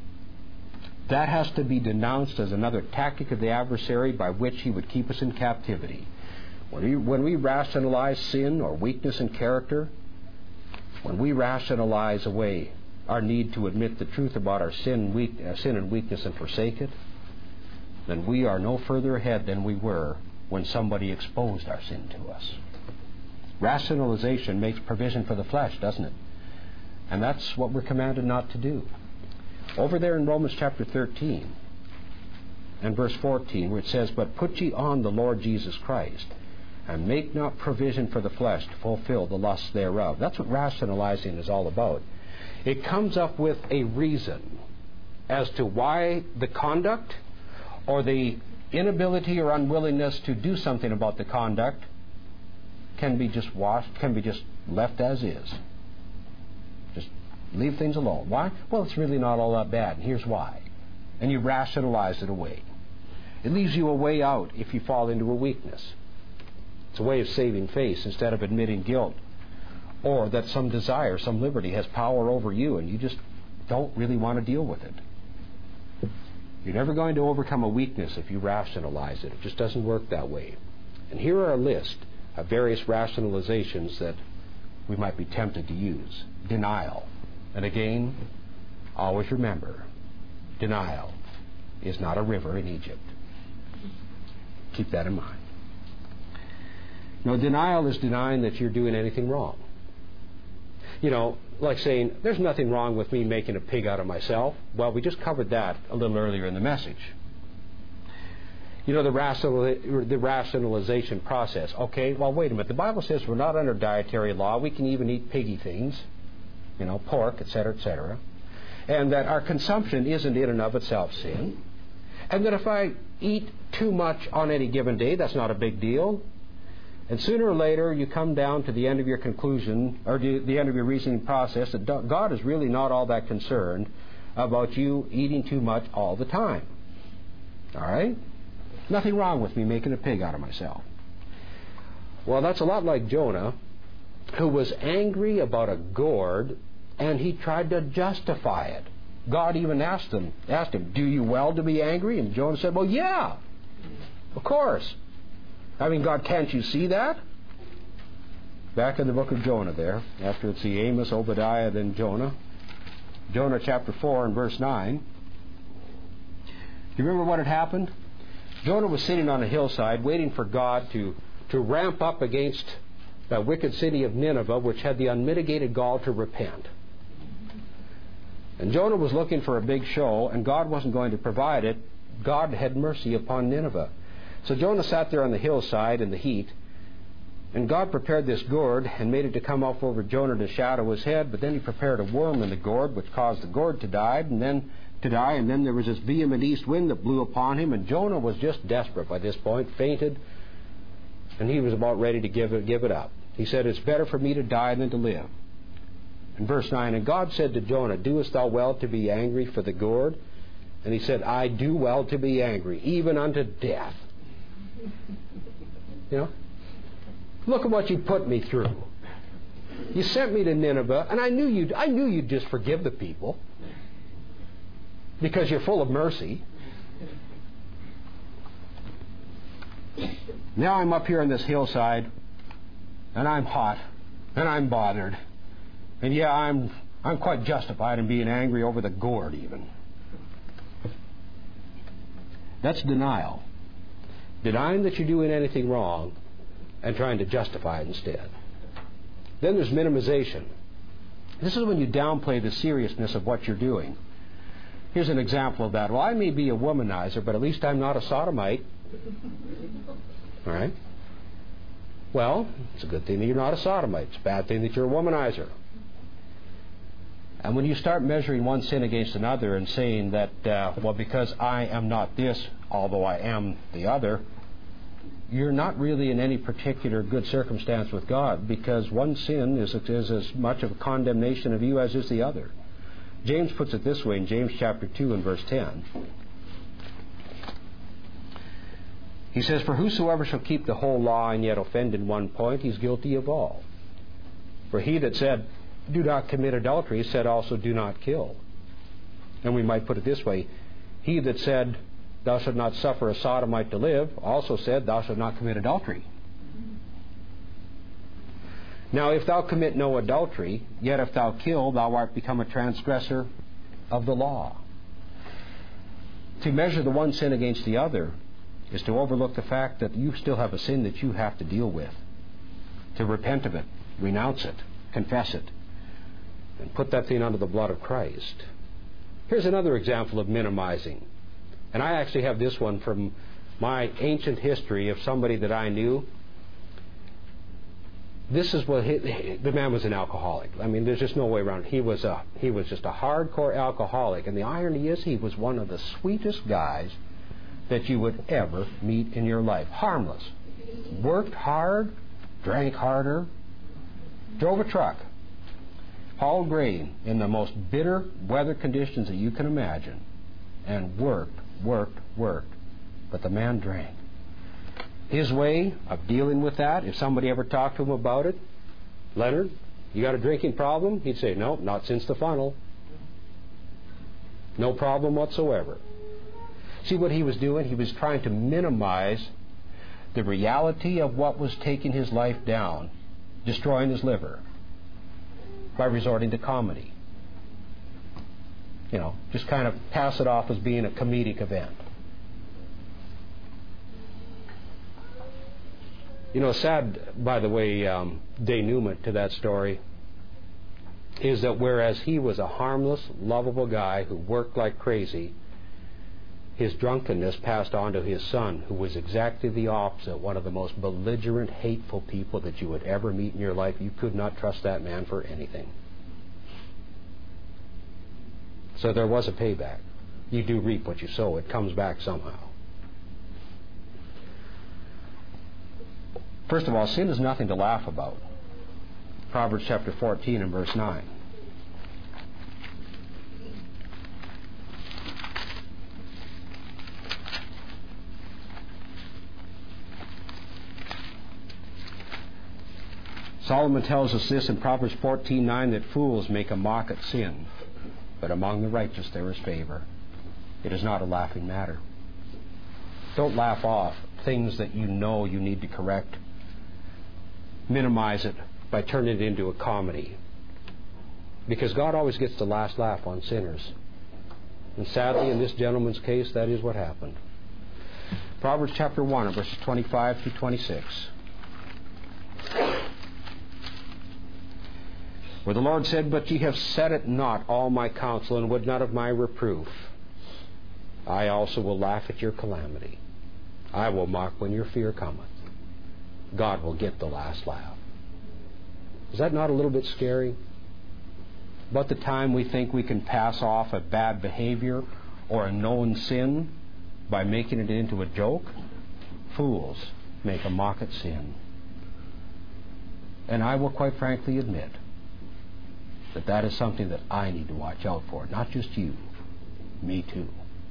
[SPEAKER 1] That has to be denounced as another tactic of the adversary by which he would keep us in captivity. When we, when we rationalize sin or weakness in character, when we rationalize away our need to admit the truth about our sin, weak, uh, sin and weakness and forsake it, then we are no further ahead than we were when somebody exposed our sin to us. Rationalization makes provision for the flesh, doesn't it? And that's what we're commanded not to do. Over there in Romans chapter thirteen and verse fourteen, where it says, "But put ye on the Lord Jesus Christ, and make not provision for the flesh to fulfill the lusts thereof." That's what rationalizing is all about. It comes up with a reason as to why the conduct or the inability or unwillingness to do something about the conduct can be just washed, can be just left as is. Just leave things alone. Why? Well, it's really not all that bad, and here's why. And you rationalize it away. It leaves you a way out if you fall into a weakness. It's a way of saving face instead of admitting guilt, or that some desire, some liberty has power over you and you just don't really want to deal with it. You're never going to overcome a weakness if you rationalize it. It just doesn't work that way. And here are a list of various rationalizations that we might be tempted to use. Denial. And again, always remember, denial is not a river in Egypt. Keep that in mind. No, denial is denying that you're doing anything wrong. You know, like saying, there's nothing wrong with me making a pig out of myself. Well, we just covered that a little earlier in the message. You know, the, rational, the rationalization process. Okay, well, wait a minute. The Bible says we're not under dietary law. We can even eat piggy things, you know, pork, et cetera, et cetera. And that our consumption isn't in and of itself sin. And that if I eat too much on any given day, that's not a big deal. And sooner or later, you come down to the end of your conclusion, or the end of your reasoning process, that God is really not all that concerned about you eating too much all the time. All right? Nothing wrong with me making a pig out of myself. Well, that's a lot like Jonah, who was angry about a gourd and he tried to justify it. God even asked him, asked him, do you well to be angry? And Jonah said, well, yeah, of course. I mean, God, can't you see that? Back in the book of Jonah there, after it's the Amos, Obadiah, then Jonah. Jonah chapter four and verse nine. Do you remember what had happened? Jonah was sitting on a hillside waiting for God to, to ramp up against that wicked city of Nineveh, which had the unmitigated gall to repent. And Jonah was looking for a big show, and God wasn't going to provide it. God had mercy upon Nineveh. So Jonah sat there on the hillside in the heat, and God prepared this gourd and made it to come up over Jonah to shadow his head, but then he prepared a worm in the gourd, which caused the gourd to die, and then to die, and then there was this vehement east wind that blew upon him, and Jonah was just desperate by this point, fainted, and he was about ready to give it, give it up. He said, it's better for me to die than to live. In verse nine, and God said to Jonah, doest thou well to be angry for the gourd? And he said, I do well to be angry, even unto death. You know? Look at what you put me through. You sent me to Nineveh, and I knew you'd, I knew you'd just forgive the people because you're full of mercy. Now I'm up here on this hillside, and I'm hot, and I'm bothered. And yeah, I'm I'm quite justified in being angry over the gourd even. That's denial. Denying that you're doing anything wrong and trying to justify it instead. Then there's minimization. This is when you downplay the seriousness of what you're doing. Here's an example of that. Well, I may be a womanizer, but at least I'm not a sodomite. All right? Well, it's a good thing that you're not a sodomite. It's a bad thing that you're a womanizer. And when you start measuring one sin against another and saying that, uh, well, because I am not this, although I am the other, you're not really in any particular good circumstance with God, because one sin is, is as much of a condemnation of you as is the other. James puts it this way in James chapter two and verse ten. He says, for whosoever shall keep the whole law and yet offend in one point, he's guilty of all. For he that said, do not commit adultery, said also, do not kill. And we might put it this way, he that said, thou shalt not suffer a sodomite to live, also said, thou shalt not commit adultery. Now, if thou commit no adultery, yet if thou kill, thou art become a transgressor of the law. To measure the one sin against the other is to overlook the fact that you still have a sin that you have to deal with. To repent of it, renounce it, confess it, and put that thing under the blood of Christ. Here's another example of minimizing. And I actually have this one from my ancient history of somebody that I knew. This is what he, the man was an alcoholic. I mean, there's just no way around it. He was a he was just a hardcore alcoholic, and the irony is, he was one of the sweetest guys that you would ever meet in your life. Harmless, worked hard, drank harder, drove a truck, hauled grain in the most bitter weather conditions that you can imagine, and worked, worked, worked. But the man drank. His way of dealing with that, if somebody ever talked to him about it, Leonard, you got a drinking problem? He'd say, no, not since the funnel. No problem whatsoever. See what he was doing? He was trying to minimize the reality of what was taking his life down, destroying his liver, by resorting to comedy. You know, just kind of pass it off as being a comedic event. You know, sad, by the way, um, denouement to that story is that whereas he was a harmless, lovable guy who worked like crazy, his drunkenness passed on to his son, who was exactly the opposite, one of the most belligerent, hateful people that you would ever meet in your life. You could not trust that man for anything. So there was a payback. You do reap what you sow. It comes back somehow. First of all, sin is nothing to laugh about. Proverbs chapter fourteen and verse nine. Solomon tells us this in Proverbs fourteen nine, that fools make a mock at sin, but among the righteous there is favor. It is not a laughing matter. Don't laugh off things that you know you need to correct. Minimize it by turning it into a comedy. Because God always gets the last laugh on sinners. And sadly, in this gentleman's case, that is what happened. Proverbs chapter one, verses twenty-five through twenty-six. Where the Lord said, "But ye have set at naught all my counsel, and would not of my reproof. I also will laugh at your calamity. I will mock when your fear cometh." God will get the last laugh. Is that not a little bit scary? About the time we think we can pass off a bad behavior or a known sin by making it into a joke, fools make a mock at sin. And I will quite frankly admit that that is something that I need to watch out for. Not just you, me too.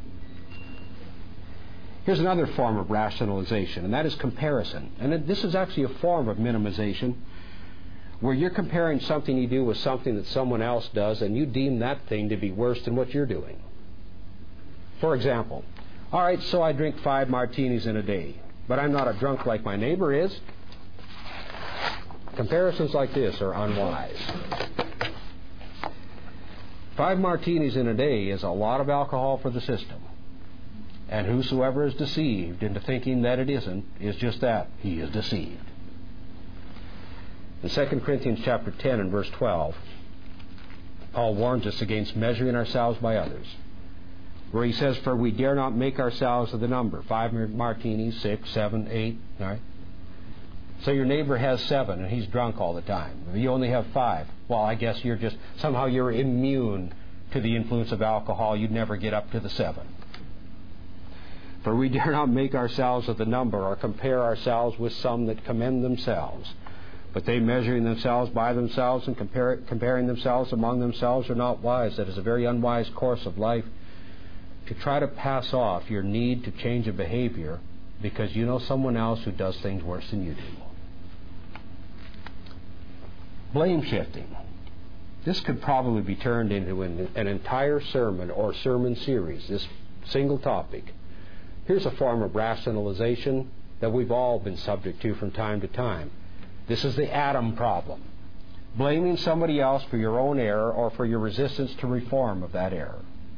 [SPEAKER 1] Here's another form of rationalization, and that is comparison. And this is actually a form of minimization, where you're comparing something you do with something that someone else does, and you deem that thing to be worse than what you're doing. For example, all right, so I drink five martinis in a day, but I'm not a drunk like my neighbor is. Comparisons like this are unwise. Five martinis in a day is a lot of alcohol for the system. And whosoever is deceived into thinking that it isn't is just that. He is deceived. In Second Corinthians chapter ten and verse twelve, Paul warns us against measuring ourselves by others, where he says, "For we dare not make ourselves of the number." Five martinis, six, seven, eight. All right. So your neighbor has seven and he's drunk all the time. You only have five. Well, I guess you're just, somehow you're immune to the influence of alcohol. You'd never get up to the seven. For we dare not make ourselves of the number, or compare ourselves with some that commend themselves. But they, measuring themselves by themselves and compare, comparing themselves among themselves, are not wise. That is a very unwise course of life, to try to pass off your need to change a behavior because you know someone else who does things worse than you do. Blame shifting. This could probably be turned into an, an entire sermon or sermon series, this single topic. Here's a form of rationalization that we've all been subject to from time to time. This is the Adam problem. Blaming somebody else for your own error or for your resistance to reform of that error.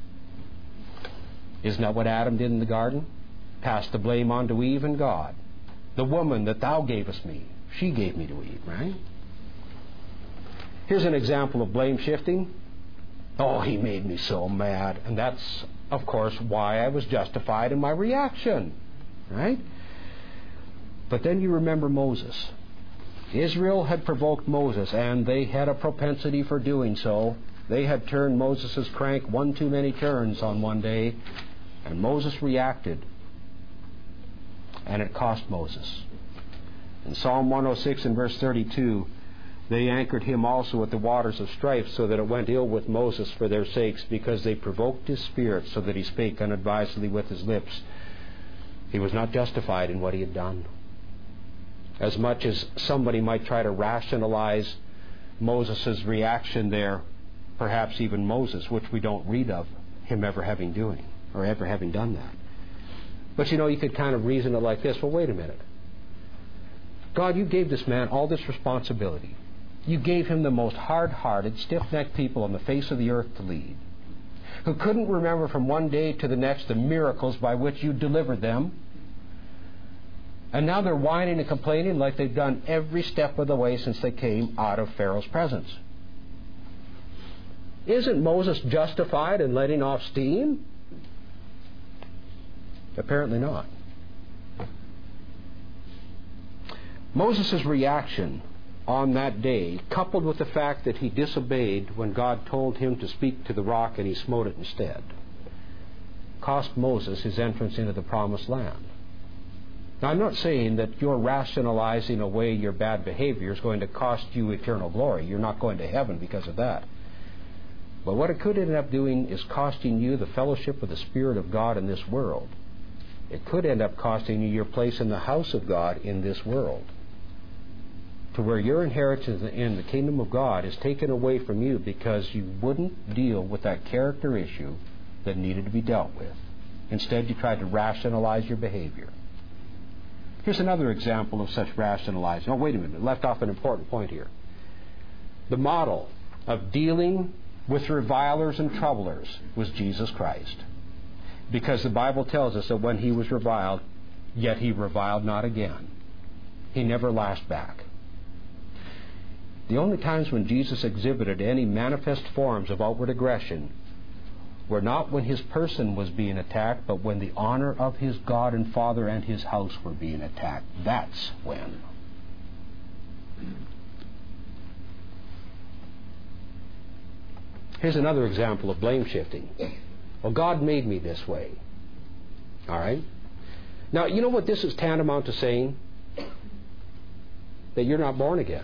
[SPEAKER 1] Isn't that what Adam did in the garden? Passed the blame on to Eve and God. The woman that thou gavest me, she gave me to eat, right? Here's an example of blame shifting. Oh, he made me so mad. And that's, of course, why I was justified in my reaction, right? But then you remember Moses. Israel had provoked Moses, and they had a propensity for doing so. They had turned Moses' crank one too many turns on one day, and Moses reacted, and it cost Moses. In Psalm one oh six and verse thirty-two, they anchored him also at the waters of strife, so that it went ill with Moses for their sakes, because they provoked his spirit, so that he spake unadvisedly with his lips. He was not justified in what he had done. As much as somebody might try to rationalize Moses' reaction there, perhaps even Moses, which we don't read of him ever having doing, or ever having done that. But you know, you could kind of reason it like this. Well, wait a minute. God, you gave this man all this responsibility. You gave him the most hard-hearted, stiff-necked people on the face of the earth to lead, who couldn't remember from one day to the next the miracles by which you delivered them. And now they're whining and complaining like they've done every step of the way since they came out of Pharaoh's presence. Isn't Moses justified in letting off steam? Apparently not. Moses' reaction on that day, coupled with the fact that he disobeyed when God told him to speak to the rock and he smote it instead, cost Moses his entrance into the promised land. Now, I'm not saying that your rationalizing away your bad behavior is going to cost you eternal glory. You're not going to heaven because of that. But what it could end up doing is costing you the fellowship of the Spirit of God in this world. It could end up costing you your place in the house of God in this world. to where your inheritance in the kingdom of God is taken away from you because you wouldn't deal with that character issue that needed to be dealt with. Instead, you tried to rationalize your behavior. Here's another example of such rationalizing. Oh, wait a minute. I left off an important point here. The model of dealing with revilers and troublers was Jesus Christ. Because the Bible tells us that when He was reviled, yet He reviled not again. He never lashed back. The only times when Jesus exhibited any manifest forms of outward aggression were not when His person was being attacked, but when the honor of His God and Father and His house were being attacked. That's when. Here's another example of blame shifting. Well, God made me this way. All right? Now, you know what this is tantamount to saying? That you're not born again.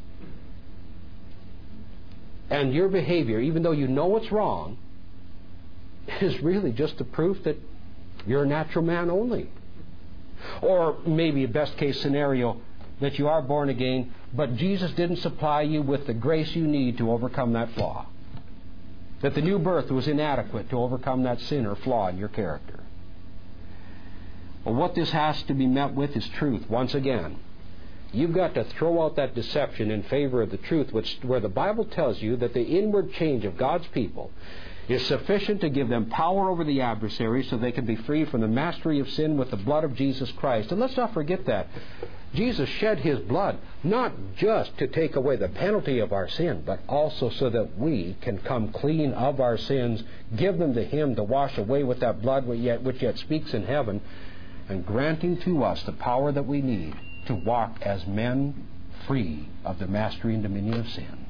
[SPEAKER 1] And your behavior, even though you know it's wrong, is really just the proof that you're a natural man only. Or maybe a best case scenario, that you are born again, but Jesus didn't supply you with the grace you need to overcome that flaw. That the new birth was inadequate to overcome that sin or flaw in your character. Well, what this has to be met with is truth once again. You've got to throw out that deception in favor of the truth, which, where the Bible tells you that the inward change of God's people is sufficient to give them power over the adversary so they can be free from the mastery of sin with the blood of Jesus Christ. And let's not forget that. Jesus shed His blood not just to take away the penalty of our sin, but also so that we can come clean of our sins, give them to Him to wash away with that blood which yet, which yet speaks in heaven, and granting to us the power that we need to walk as men free of the mastery and dominion of sin.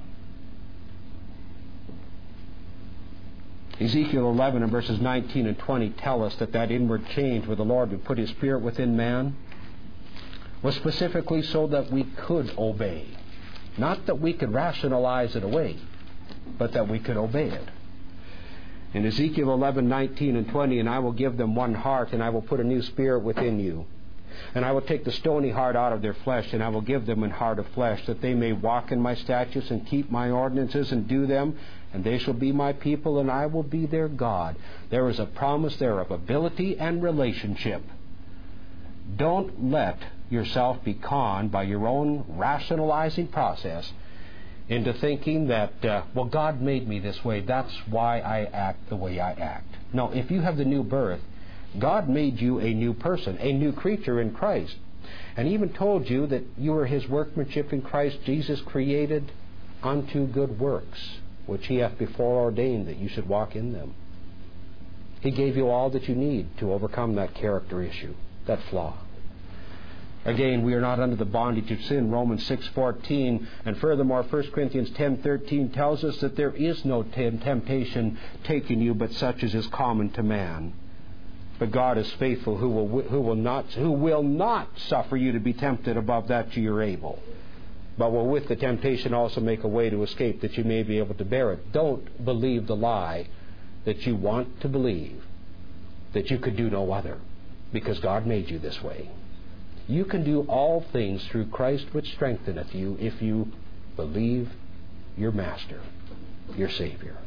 [SPEAKER 1] Ezekiel eleven and verses nineteen and twenty tell us that that inward change where the Lord would put His Spirit within man was specifically so that we could obey. Not that we could rationalize it away, but that we could obey it. In Ezekiel eleven, nineteen and twenty, and I will give them one heart, and I will put a new spirit within you. And I will take the stony heart out of their flesh, and I will give them an heart of flesh, that they may walk in my statutes and keep my ordinances and do them, and they shall be my people, and I will be their God. There is a promise there of ability and relationship. Don't let yourself be conned by your own rationalizing process into thinking that, uh, well, God made me this way. That's why I act the way I act. No, if you have the new birth, God made you a new person, a new creature in Christ. And He even told you that you are His workmanship in Christ Jesus, created unto good works, which He hath before ordained that you should walk in them. He gave you all that you need to overcome that character issue, that flaw. Again, we are not under the bondage of sin, Romans six fourteen. And furthermore, First Corinthians ten thirteen tells us that there is no temptation taking you but such as is common to man. But God is faithful, who will who will not who will not suffer you to be tempted above that you are able, but will with the temptation also make a way to escape, that you may be able to bear it. Don't believe the lie that you want to believe, that you could do no other, because God made you this way. You can do all things through Christ which strengtheneth you, if you believe your Master, your Savior.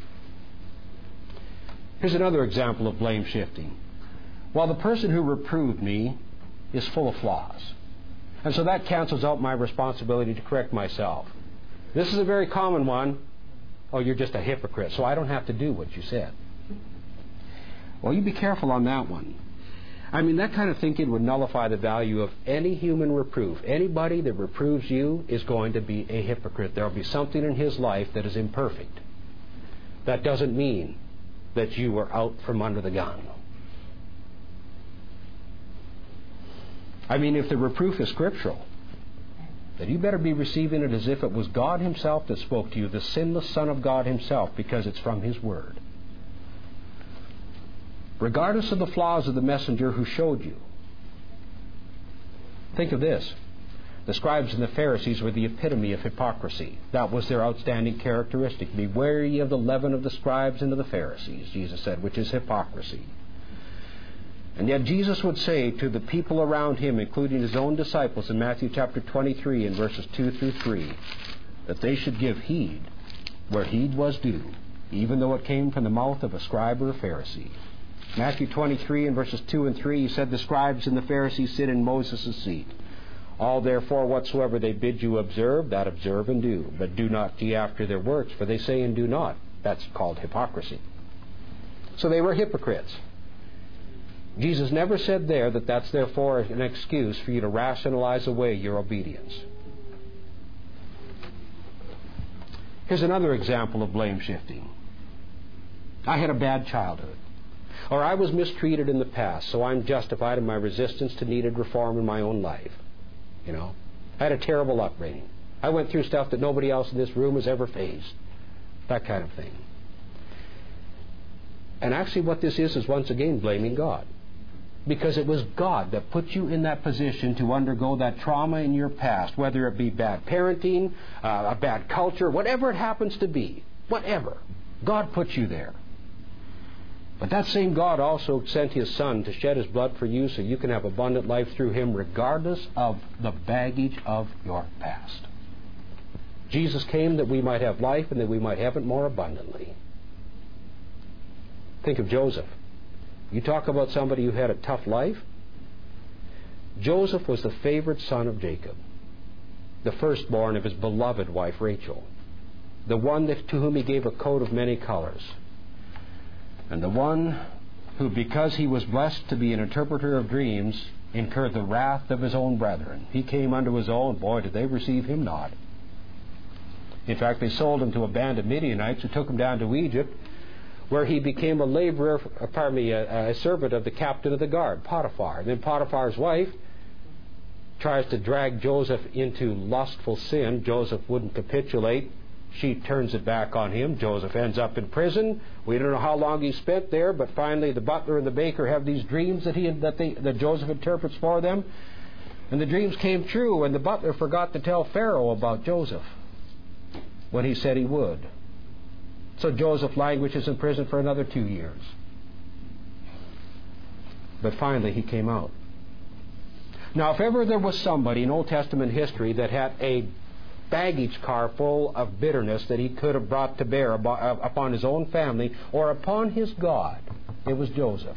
[SPEAKER 1] Here's another example of blame shifting. Well, the person who reproved me is full of flaws, and so that cancels out my responsibility to correct myself. This is a very common one. Oh, you're just a hypocrite, so I don't have to do what you said. Well, you be careful on that one. I mean, that kind of thinking would nullify the value of any human reproof. Anybody that reproves you is going to be a hypocrite. There will be something in his life that is imperfect. That doesn't mean that you were out from under the gun. I mean, if the reproof is scriptural, then you better be receiving it as if it was God Himself that spoke to you, the sinless Son of God Himself, because it's from His Word. Regardless of the flaws of the messenger who showed you. Think of this. The scribes and the Pharisees were the epitome of hypocrisy. That was their outstanding characteristic. Be wary of the leaven of the scribes and of the Pharisees, Jesus said, which is hypocrisy. And yet Jesus would say to the people around him, including his own disciples in Matthew chapter twenty-three in verses two through three, that they should give heed where heed was due, even though it came from the mouth of a scribe or a Pharisee. Matthew twenty-three in verses two and three, he said, the scribes and the Pharisees sit in Moses' seat. All therefore whatsoever they bid you observe, that observe and do. But do not ye after their works, for they say and do not. That's called hypocrisy. So they were hypocrites. Jesus never said there that that's therefore an excuse for you to rationalize away your obedience. Here's another example of blame shifting. I had a bad childhood, or I was mistreated in the past, so I'm justified in my resistance to needed reform in my own life. You know, I had a terrible upbringing. I went through stuff that nobody else in this room has ever faced. That kind of thing. And actually what this is is once again blaming God. Because it was God that put you in that position to undergo that trauma in your past, whether it be bad parenting, uh, a bad culture, whatever it happens to be. Whatever. God put you there. But that same God also sent His Son to shed His blood for you so you can have abundant life through Him regardless of the baggage of your past. Jesus came that we might have life and that we might have it more abundantly. Think of Joseph. You talk about somebody who had a tough life. Joseph was the favorite son of Jacob, the firstborn of his beloved wife Rachel, the one that, to whom he gave a coat of many colors, and the one who, because he was blessed to be an interpreter of dreams, incurred the wrath of his own brethren. He came unto his own, boy, did they receive him not. In fact, they sold him to a band of Midianites who took him down to Egypt, where he became a laborer, pardon me, a, a servant of the captain of the guard, Potiphar. And then Potiphar's wife tries to drag Joseph into lustful sin. Joseph wouldn't capitulate. She turns it back on him. Joseph ends up in prison. We don't know how long he spent there, but finally the butler and the baker have these dreams that he that, they, that Joseph interprets for them. And the dreams came true, and the butler forgot to tell Pharaoh about Joseph when he said he would. So Joseph languishes in prison for another two years. But finally he came out. Now, if ever there was somebody in Old Testament history that had a baggage car full of bitterness that he could have brought to bear upon his own family or upon his God, it was Joseph.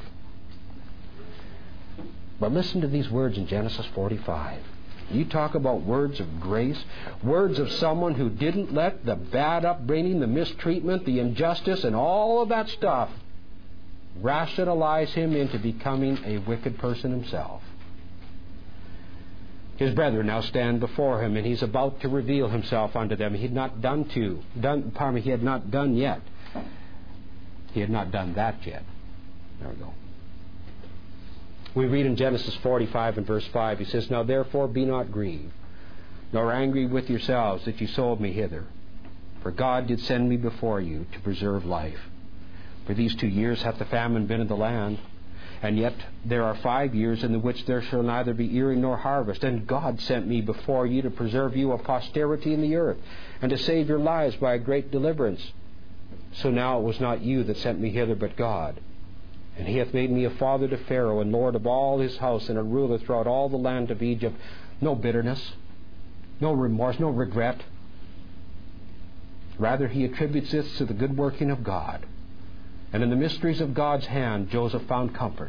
[SPEAKER 1] But listen to these words in Genesis forty-five. You talk about words of grace, words of someone who didn't let the bad upbringing, the mistreatment, the injustice, and all of that stuff rationalize him into becoming a wicked person himself. His brethren now stand before him, and he's about to reveal himself unto them. He had not done to, done, pardon me, he had not done yet. He had not done that yet. There we go. We read in Genesis forty-five and verse five, he says, Now therefore be not grieved, nor angry with yourselves that you sold me hither. For God did send me before you to preserve life. For these two years hath the famine been in the land, and yet there are five years in the which there shall neither be earing nor harvest. And God sent me before you to preserve you a posterity in the earth, and to save your lives by a great deliverance. So now it was not you that sent me hither, but God. And He hath made me a father to Pharaoh, and lord of all his house, and a ruler throughout all the land of Egypt. No bitterness, no remorse, no regret. Rather, he attributes this to the good working of God. And in the mysteries of God's hand, Joseph found comfort.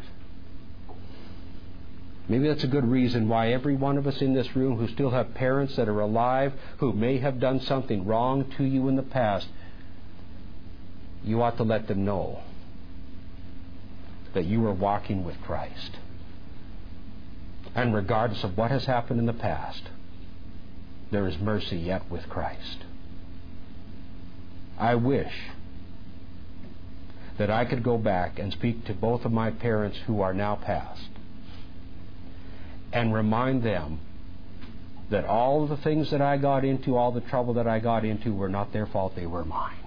[SPEAKER 1] Maybe that's a good reason why every one of us in this room who still have parents that are alive, who may have done something wrong to you in the past, you ought to let them know that you are walking with Christ. And regardless of what has happened in the past, there is mercy yet with Christ. I wish that I could go back and speak to both of my parents who are now passed and remind them that all of the things that I got into, all the trouble that I got into, were not their fault, they were mine.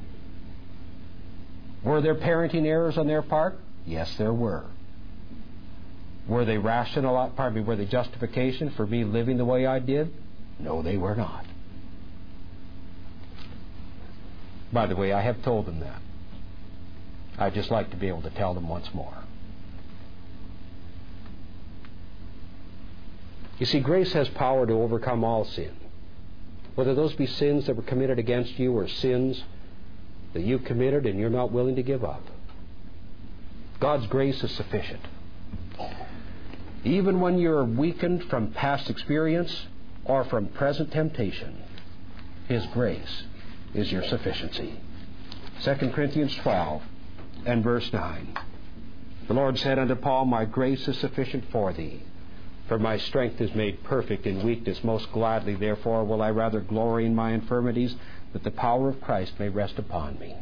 [SPEAKER 1] Were there parenting errors on their part? Yes, there were. Were they rational, pardon me, were they justification for me living the way I did? No, they were not. By the way, I have told them that. I'd just like to be able to tell them once more. You see, grace has power to overcome all sin. Whether those be sins that were committed against you or sins that you committed and you're not willing to give up. God's grace is sufficient. Even when you're weakened from past experience or from present temptation, His grace is your sufficiency. Second Corinthians twelve and verse nine. The Lord said unto Paul, My grace is sufficient for thee, for my strength is made perfect in weakness. Most gladly, therefore, will I rather glory in my infirmities, that the power of Christ may rest upon me.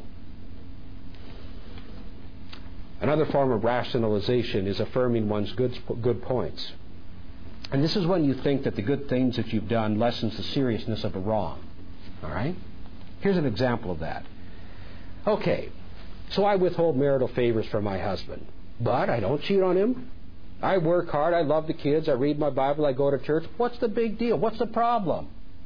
[SPEAKER 1] Another form of rationalization is affirming one's good, good points. And this is when you think that the good things that you've done lessens the seriousness of a wrong. All right? Here's an example of that. Okay, so I withhold marital favors from my husband, but I don't cheat on him. I work hard, I love the kids, I read my Bible, I go to church. What's the big deal? What's the problem?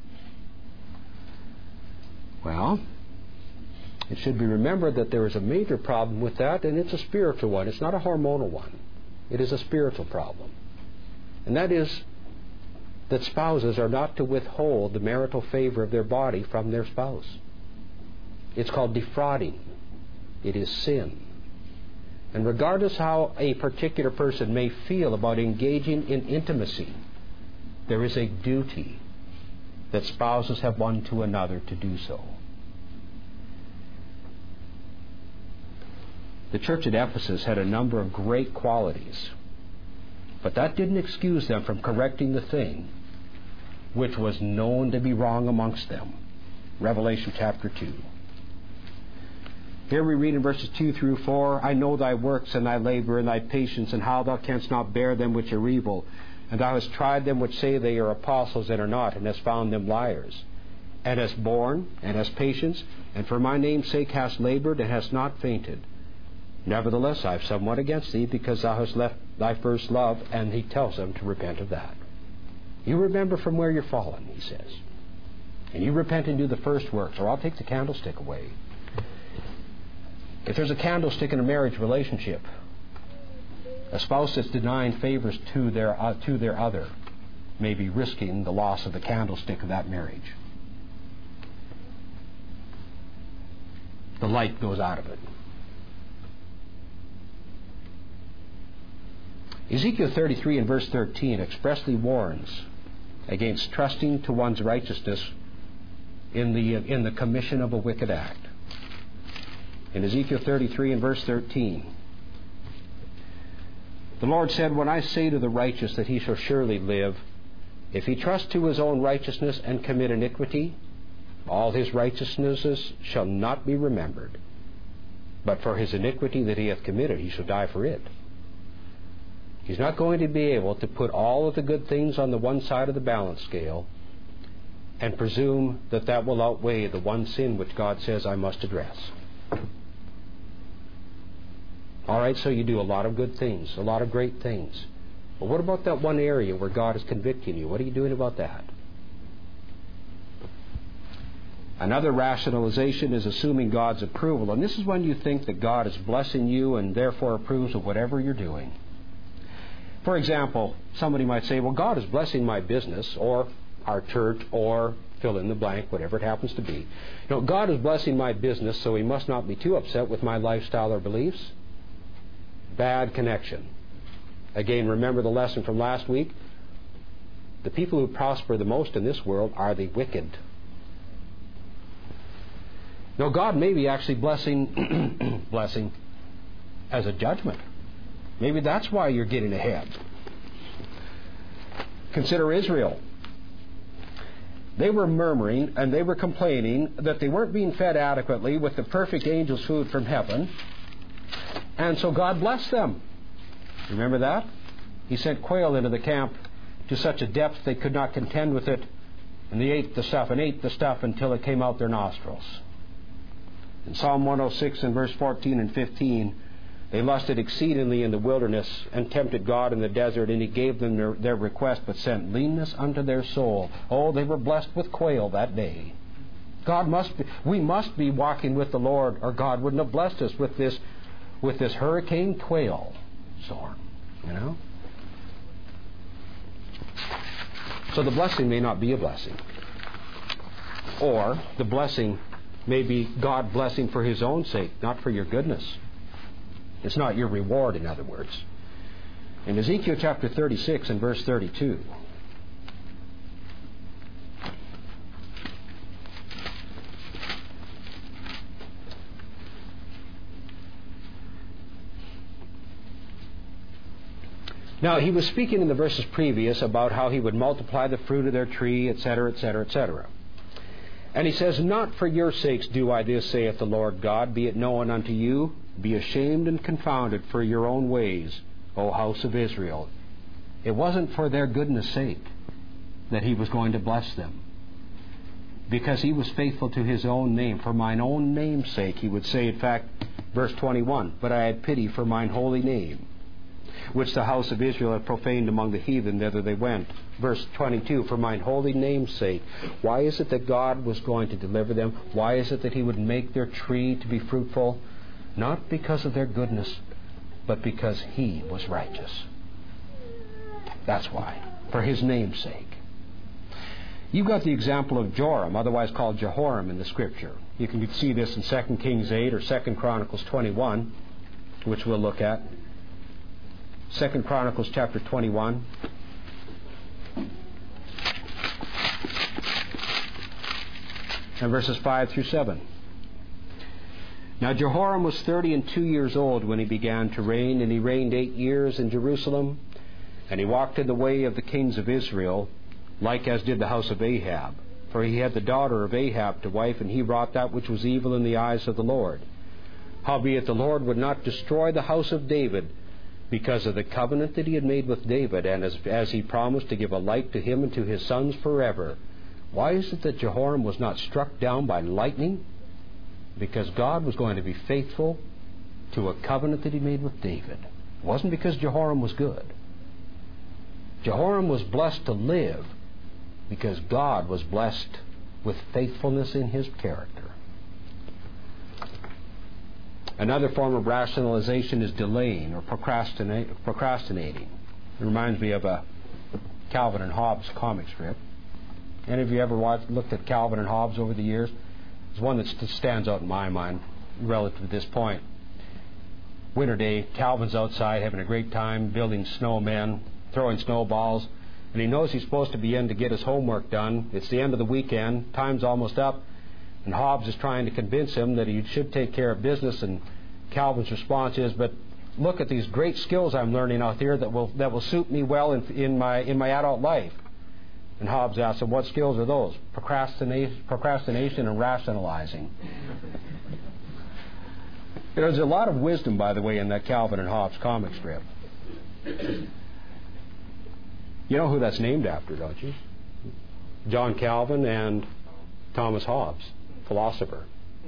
[SPEAKER 1] Well, it should be remembered that there is a major problem with that, and it's a spiritual one. It's not a hormonal one. It is a spiritual problem. And that is that spouses are not to withhold the marital favor of their body from their spouse. It's called defrauding. It is sin. And regardless how a particular person may feel about engaging in intimacy, there is a duty that spouses have one to another to do so. The church at Ephesus had a number of great qualities, but that didn't excuse them from correcting the thing which was known to be wrong amongst them. Revelation chapter two. Here we read in verses two through four, I know thy works and thy labor and thy patience, and how thou canst not bear them which are evil. And thou hast tried them which say they are apostles and are not, and hast found them liars. And hast borne, and hast patience, and for my name's sake hast labored, and hast not fainted. Nevertheless, I have somewhat against thee, because thou hast left thy first love. And he tells them to repent of that. You remember from where you're fallen, he says. And you repent and do the first works, or I'll take the candlestick away. If there's a candlestick in a marriage relationship, a spouse that's denying favors to their uh, to their other may be risking the loss of the candlestick of that marriage. The light goes out of it. Ezekiel thirty-three and verse thirteen expressly warns against trusting to one's righteousness in the in the commission of a wicked act. In Ezekiel thirty-three and verse thirteen, the Lord said, When I say to the righteous that he shall surely live, if he trust to his own righteousness and commit iniquity, all his righteousnesses shall not be remembered. But for his iniquity that he hath committed, he shall die for it. He's not going to be able to put all of the good things on the one side of the balance scale and presume that that will outweigh the one sin which God says I must address. All right, so you do a lot of good things, a lot of great things. But what about that one area where God is convicting you? What are you doing about that? Another rationalization is assuming God's approval. And this is when you think that God is blessing you and therefore approves of whatever you're doing. For example, somebody might say, well, God is blessing my business or our church or fill in the blank, whatever it happens to be. You know, God is blessing my business, so He must not be too upset with my lifestyle or beliefs. Bad connection. Again, remember the lesson from last week? The people who prosper the most in this world are the wicked. Now, God may be actually blessing, blessing as a judgment. Maybe that's why you're getting ahead. Consider Israel. They were murmuring and they were complaining that they weren't being fed adequately with the perfect angel's food from heaven. And so God blessed them. Remember that? He sent quail into the camp to such a depth they could not contend with it. And they ate the stuff and ate the stuff until it came out their nostrils. In Psalm one oh six and verse fourteen and fifteen, they lusted exceedingly in the wilderness and tempted God in the desert, and He gave them their, their request, but sent leanness unto their soul. Oh, they were blessed with quail that day. God must be, we must be walking with the Lord, or God wouldn't have blessed us with this, with this hurricane quail storm. You know. So the blessing may not be a blessing. Or the blessing may be God blessing for His own sake, not for your goodness. It's not your reward, in other words. In Ezekiel chapter thirty-six and verse thirty-two, now, he was speaking in the verses previous about how he would multiply the fruit of their tree, et cetera, et cetera, et cetera. And he says, "Not for your sakes do I this, saith the Lord God, be it known unto you. Be ashamed and confounded for your own ways, O house of Israel." It wasn't for their goodness' sake that he was going to bless them, because he was faithful to his own name. For mine own name's sake, he would say, in fact, verse twenty-one, "But I had pity for mine holy name, which the house of Israel had profaned among the heathen, thither they went." Verse twenty-two, "For mine holy name's sake." Why is it that God was going to deliver them? Why is it that He would make their tree to be fruitful? Not because of their goodness, but because He was righteous. That's why. For His name's sake. You've got the example of Joram, otherwise called Jehoram, in the Scripture. You can see this in Second Kings eight or Second Chronicles twenty-one, which we'll look at. Second Chronicles chapter twenty-one. And verses five through seven. "Now Jehoram was thirty and two years old when he began to reign, and he reigned eight years in Jerusalem. And he walked in the way of the kings of Israel, like as did the house of Ahab. For he had the daughter of Ahab to wife, and he wrought that which was evil in the eyes of the Lord. Howbeit the Lord would not destroy the house of David, because of the covenant that he had made with David, and as, as he promised to give a light to him and to his sons forever." Why is it that Jehoram was not struck down by lightning? Because God was going to be faithful to a covenant that He made with David. It wasn't because Jehoram was good. Jehoram was blessed to live because God was blessed with faithfulness in his character. Another form of rationalization is delaying or procrastina- procrastinating. It reminds me of a Calvin and Hobbes comic strip. Any of you ever watched, looked at Calvin and Hobbes over the years? There's one that st- stands out in my mind relative to this point. Winter day, Calvin's outside having a great time building snowmen, throwing snowballs, and he knows he's supposed to be in to get his homework done. It's the end of the weekend, time's almost up, and Hobbes is trying to convince him that he should take care of business, and Calvin's response is, "But look at these great skills I'm learning out here that will that will suit me well in, in my in my adult life." And Hobbes asks him, "What skills are those?" Procrastination, procrastination and rationalizing. You know, there's a lot of wisdom, by the way, in that Calvin and Hobbes comic strip. You know who that's named after, don't you? John Calvin and Thomas Hobbes, philosopher.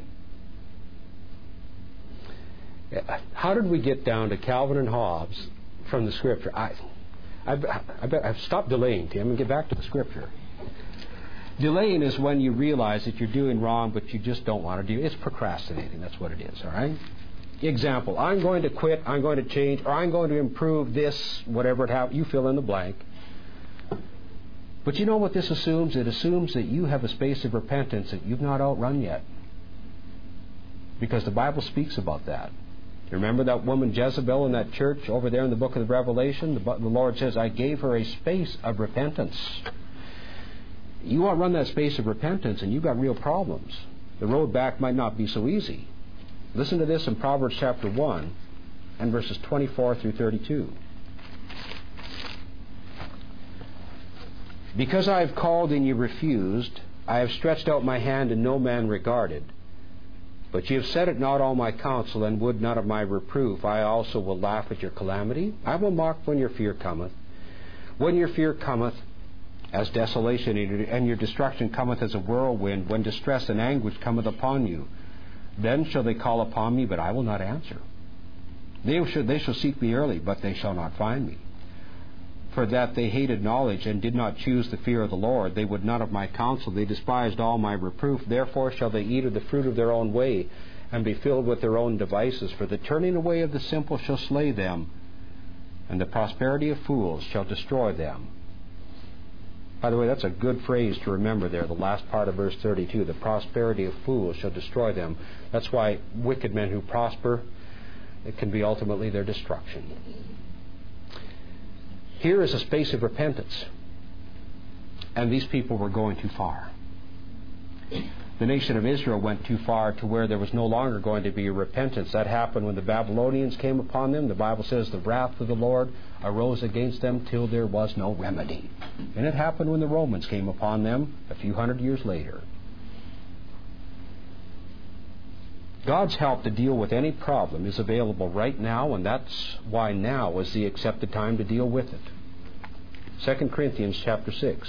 [SPEAKER 1] How did we get down to Calvin and Hobbes from the Scripture? I, I, I bet I've stopped delaying, Tim, and get back to the Scripture. Delaying is when you realize that you're doing wrong, but you just don't want to do it. It's procrastinating. That's what it is, all right? Example, I'm going to quit, I'm going to change, or I'm going to improve this, whatever it happens. You fill in the blank. But you know what this assumes? It assumes that you have a space of repentance that you've not outrun yet. Because the Bible speaks about that. You remember that woman Jezebel in that church over there in the book of the Revelation? The, the Lord says, "I gave her a space of repentance." You outrun that space of repentance and you've got real problems. The road back might not be so easy. Listen to this in Proverbs chapter one and verses twenty-four through thirty-two. "Because I have called and ye refused, I have stretched out my hand and no man regarded. But ye have set at naught all my counsel, and would not of my reproof. I also will laugh at your calamity. I will mock when your fear cometh. When your fear cometh as desolation, and your destruction cometh as a whirlwind, when distress and anguish cometh upon you, then shall they call upon me, but I will not answer. They shall, they shall seek me early, but they shall not find me. For that they hated knowledge, and did not choose the fear of the Lord. They would not of my counsel. They despised all my reproof. Therefore shall they eat of the fruit of their own way, and be filled with their own devices. For the turning away of the simple shall slay them, and the prosperity of fools shall destroy them. By the way, that's a good phrase to remember there, the last part of verse thirty-two. The prosperity of fools shall destroy them. That's why wicked men who prosper, it can be ultimately their destruction. Here is a space of repentance. And these people were going too far. The nation of Israel went too far to where there was no longer going to be a repentance. That happened when the Babylonians came upon them. The Bible says the wrath of the Lord arose against them till there was no remedy. And it happened when the Romans came upon them a few hundred years later. God's help to deal with any problem is available right now, and that's why now is the accepted time to deal with it. Second Corinthians chapter six.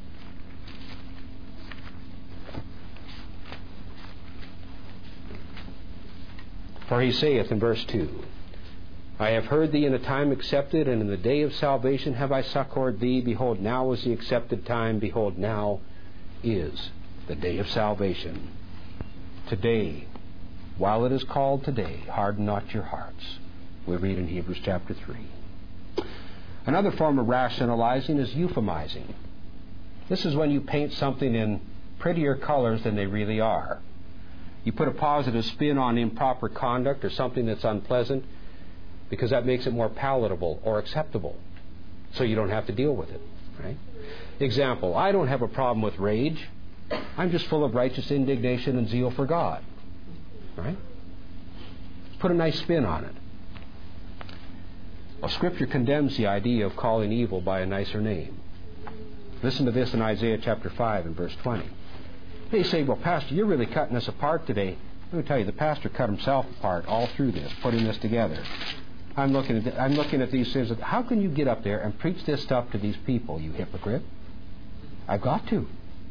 [SPEAKER 1] For he saith in verse two, I have heard thee in a time accepted, and in the day of salvation have I succored thee. Behold, now is the accepted time. Behold, now is the day of salvation. Today, while it is called today, harden not your hearts. We read in Hebrews chapter three. Another form of rationalizing is euphemizing. This is when you paint something in prettier colors than they really are. You put a positive spin on improper conduct or something that's unpleasant because that makes it more palatable or acceptable, so you don't have to deal with it. Right? Example, I don't have a problem with rage. I'm just full of righteous indignation and zeal for God. Right? Put a nice spin on it. Well, Scripture condemns the idea of calling evil by a nicer name. Listen to this in Isaiah chapter five and verse twenty. They say, well, Pastor, you're really cutting us apart today. Let me tell you, the pastor cut himself apart all through this, putting this together. I'm looking at the, I'm looking at these things. How can you get up there and preach this stuff to these people, you hypocrite? I've got to.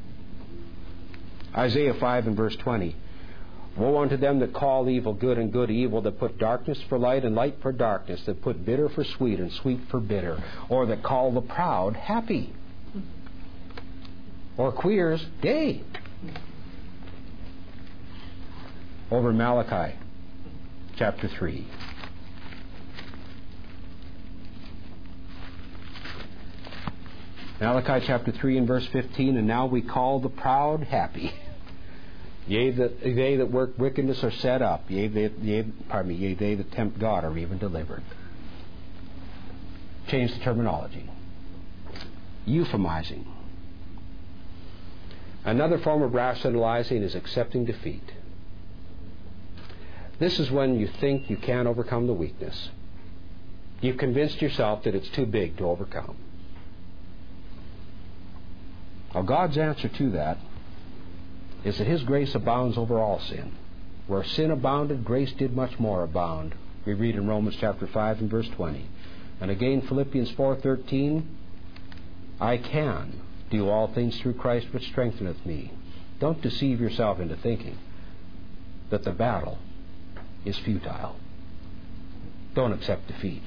[SPEAKER 1] Isaiah five and verse twenty. Woe unto them that call evil good and good evil, that put darkness for light and light for darkness, that put bitter for sweet and sweet for bitter, or that call the proud happy, or queers gay. Over Malachi chapter three. Malachi chapter three and verse fifteen, and now we call the proud happy. Yea, that they that work wickedness are set up. Yea, they, yea, pardon me, yea, they that tempt God are even delivered. Change the terminology. Euphemizing. Another form of rationalizing is accepting defeat. This is when you think you can't overcome the weakness. You've convinced yourself that it's too big to overcome. Well, God's answer to that is that His grace abounds over all sin. Where sin abounded, grace did much more abound. We read in Romans chapter five and verse twenty. And again, Philippians four thirteen, I can do all things through Christ which strengtheneth me. Don't deceive yourself into thinking that the battle is futile. Don't accept defeat.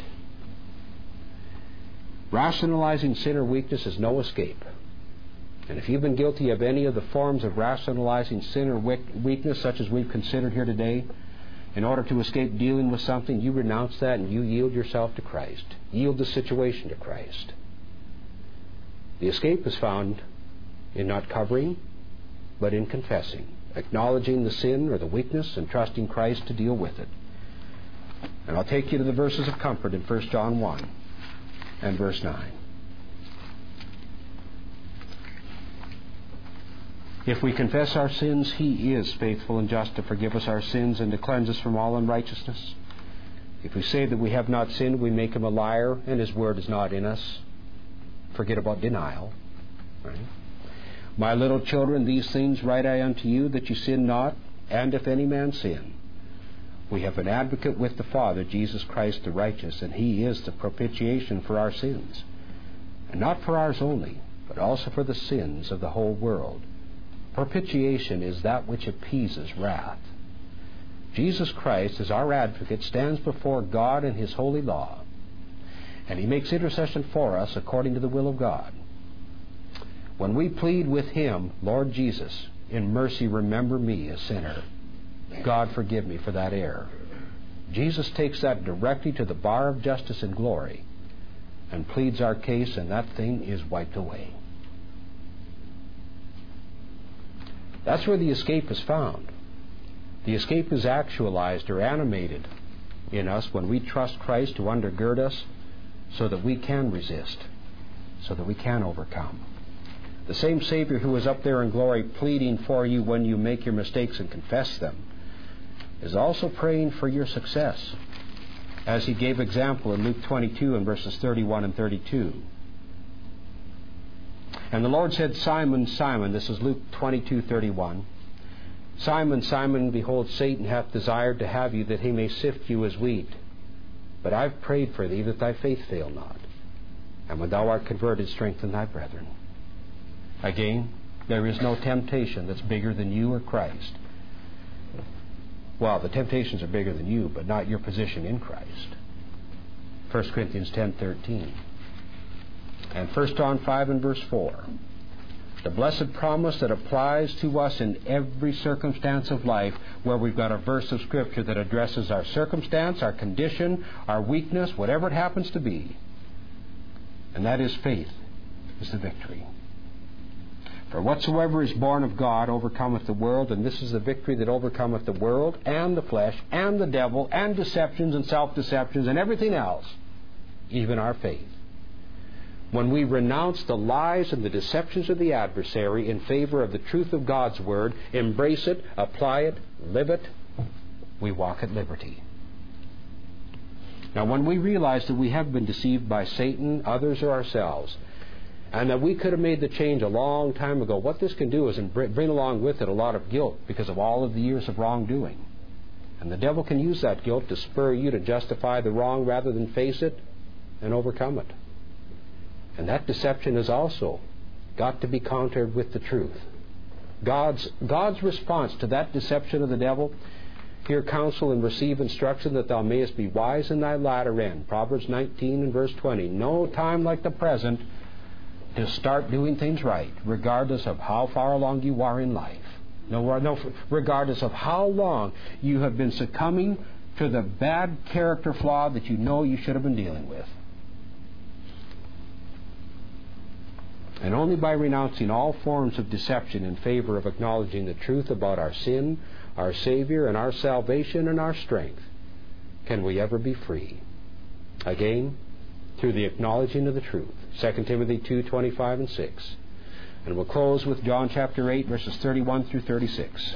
[SPEAKER 1] Rationalizing sin or weakness is no escape. And if you've been guilty of any of the forms of rationalizing sin or weakness, such as we've considered here today, in order to escape dealing with something, you renounce that and you yield yourself to Christ. Yield the situation to Christ. The escape is found in not covering, but in confessing, acknowledging the sin or the weakness and trusting Christ to deal with it. And I'll take you to the verses of comfort in First John one and verse nine. If we confess our sins, He is faithful and just to forgive us our sins and to cleanse us from all unrighteousness. If we say that we have not sinned, we make Him a liar, and His word is not in us. Forget about denial. Right? My little children, these things write I unto you, that you sin not. And if any man sin, we have an advocate with the Father, Jesus Christ the righteous, and He is the propitiation for our sins. And not for ours only, but also for the sins of the whole world. Propitiation is that which appeases wrath. Jesus Christ, as our advocate, stands before God in His holy law, and He makes intercession for us according to the will of God. When we plead with Him, Lord Jesus, in mercy remember me, a sinner. God forgive me for that error. Jesus takes that directly to the bar of justice and glory and pleads our case, and that thing is wiped away. That's where the escape is found. The escape is actualized or animated in us when we trust Christ to undergird us so that we can resist, so that we can overcome. The same Savior who is up there in glory pleading for you when you make your mistakes and confess them is also praying for your success, as He gave example in Luke twenty-two and verses thirty-one and thirty-two. And the Lord said, Simon, Simon, this is Luke twenty-two thirty-one, Simon, Simon, behold, Satan hath desired to have you, that he may sift you as wheat. But I've prayed for thee, that thy faith fail not. And when thou art converted, strengthen thy brethren. Again, there is no temptation that's bigger than you or Christ. Well, the temptations are bigger than you, but not your position in Christ. First Corinthians ten thirteen. And First John five and verse four. The blessed promise that applies to us in every circumstance of life, where we've got a verse of Scripture that addresses our circumstance, our condition, our weakness, whatever it happens to be. And that is faith is the victory. For whatsoever is born of God overcometh the world, and this is the victory that overcometh the world and the flesh and the devil and deceptions and self-deceptions and everything else, even our faith. When we renounce the lies and the deceptions of the adversary in favor of the truth of God's Word, embrace it, apply it, live it, we walk at liberty. Now, when we realize that we have been deceived by Satan, others, or ourselves, and that we could have made the change a long time ago, what this can do is bring along with it a lot of guilt because of all of the years of wrongdoing. And the devil can use that guilt to spur you to justify the wrong rather than face it and overcome it. And that deception has also got to be countered with the truth. God's, God's response to that deception of the devil, hear counsel and receive instruction that thou mayest be wise in thy latter end. Proverbs nineteen and verse twenty. No time like the present to start doing things right, regardless of how far along you are in life. No, no, regardless of how long you have been succumbing to the bad character flaw that you know you should have been dealing with. And only by renouncing all forms of deception in favor of acknowledging the truth about our sin, our Savior, and our salvation and our strength can we ever be free. Again, through the acknowledging of the truth. Second Timothy two twenty-five and six. And we'll close with John chapter eight, verses thirty-one through thirty-six.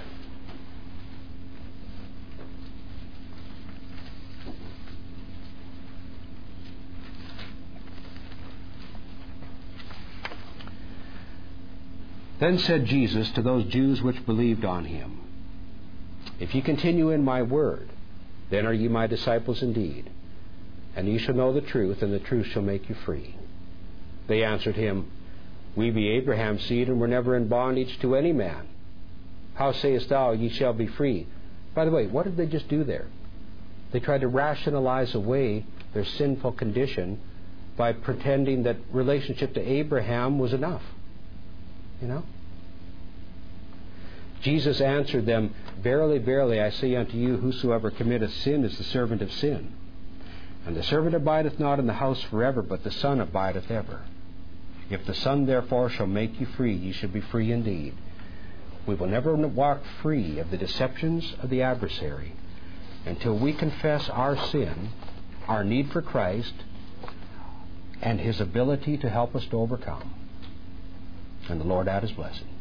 [SPEAKER 1] Then said Jesus to those Jews which believed on him, If ye continue in my word, then are ye my disciples indeed, and ye shall know the truth, and the truth shall make you free. They answered him, We be Abraham's seed, and were never in bondage to any man. How sayest thou, ye shall be free? By the way, what did they just do there? They tried to rationalize away their sinful condition by pretending that relationship to Abraham was enough. You know? Jesus answered them, Verily, verily, I say unto you, whosoever committeth sin is the servant of sin. And the servant abideth not in the house forever, but the Son abideth ever. If the Son therefore shall make you free, ye shall be free indeed. We will never walk free of the deceptions of the adversary until we confess our sin, our need for Christ, and His ability to help us to overcome. And the Lord add His blessing.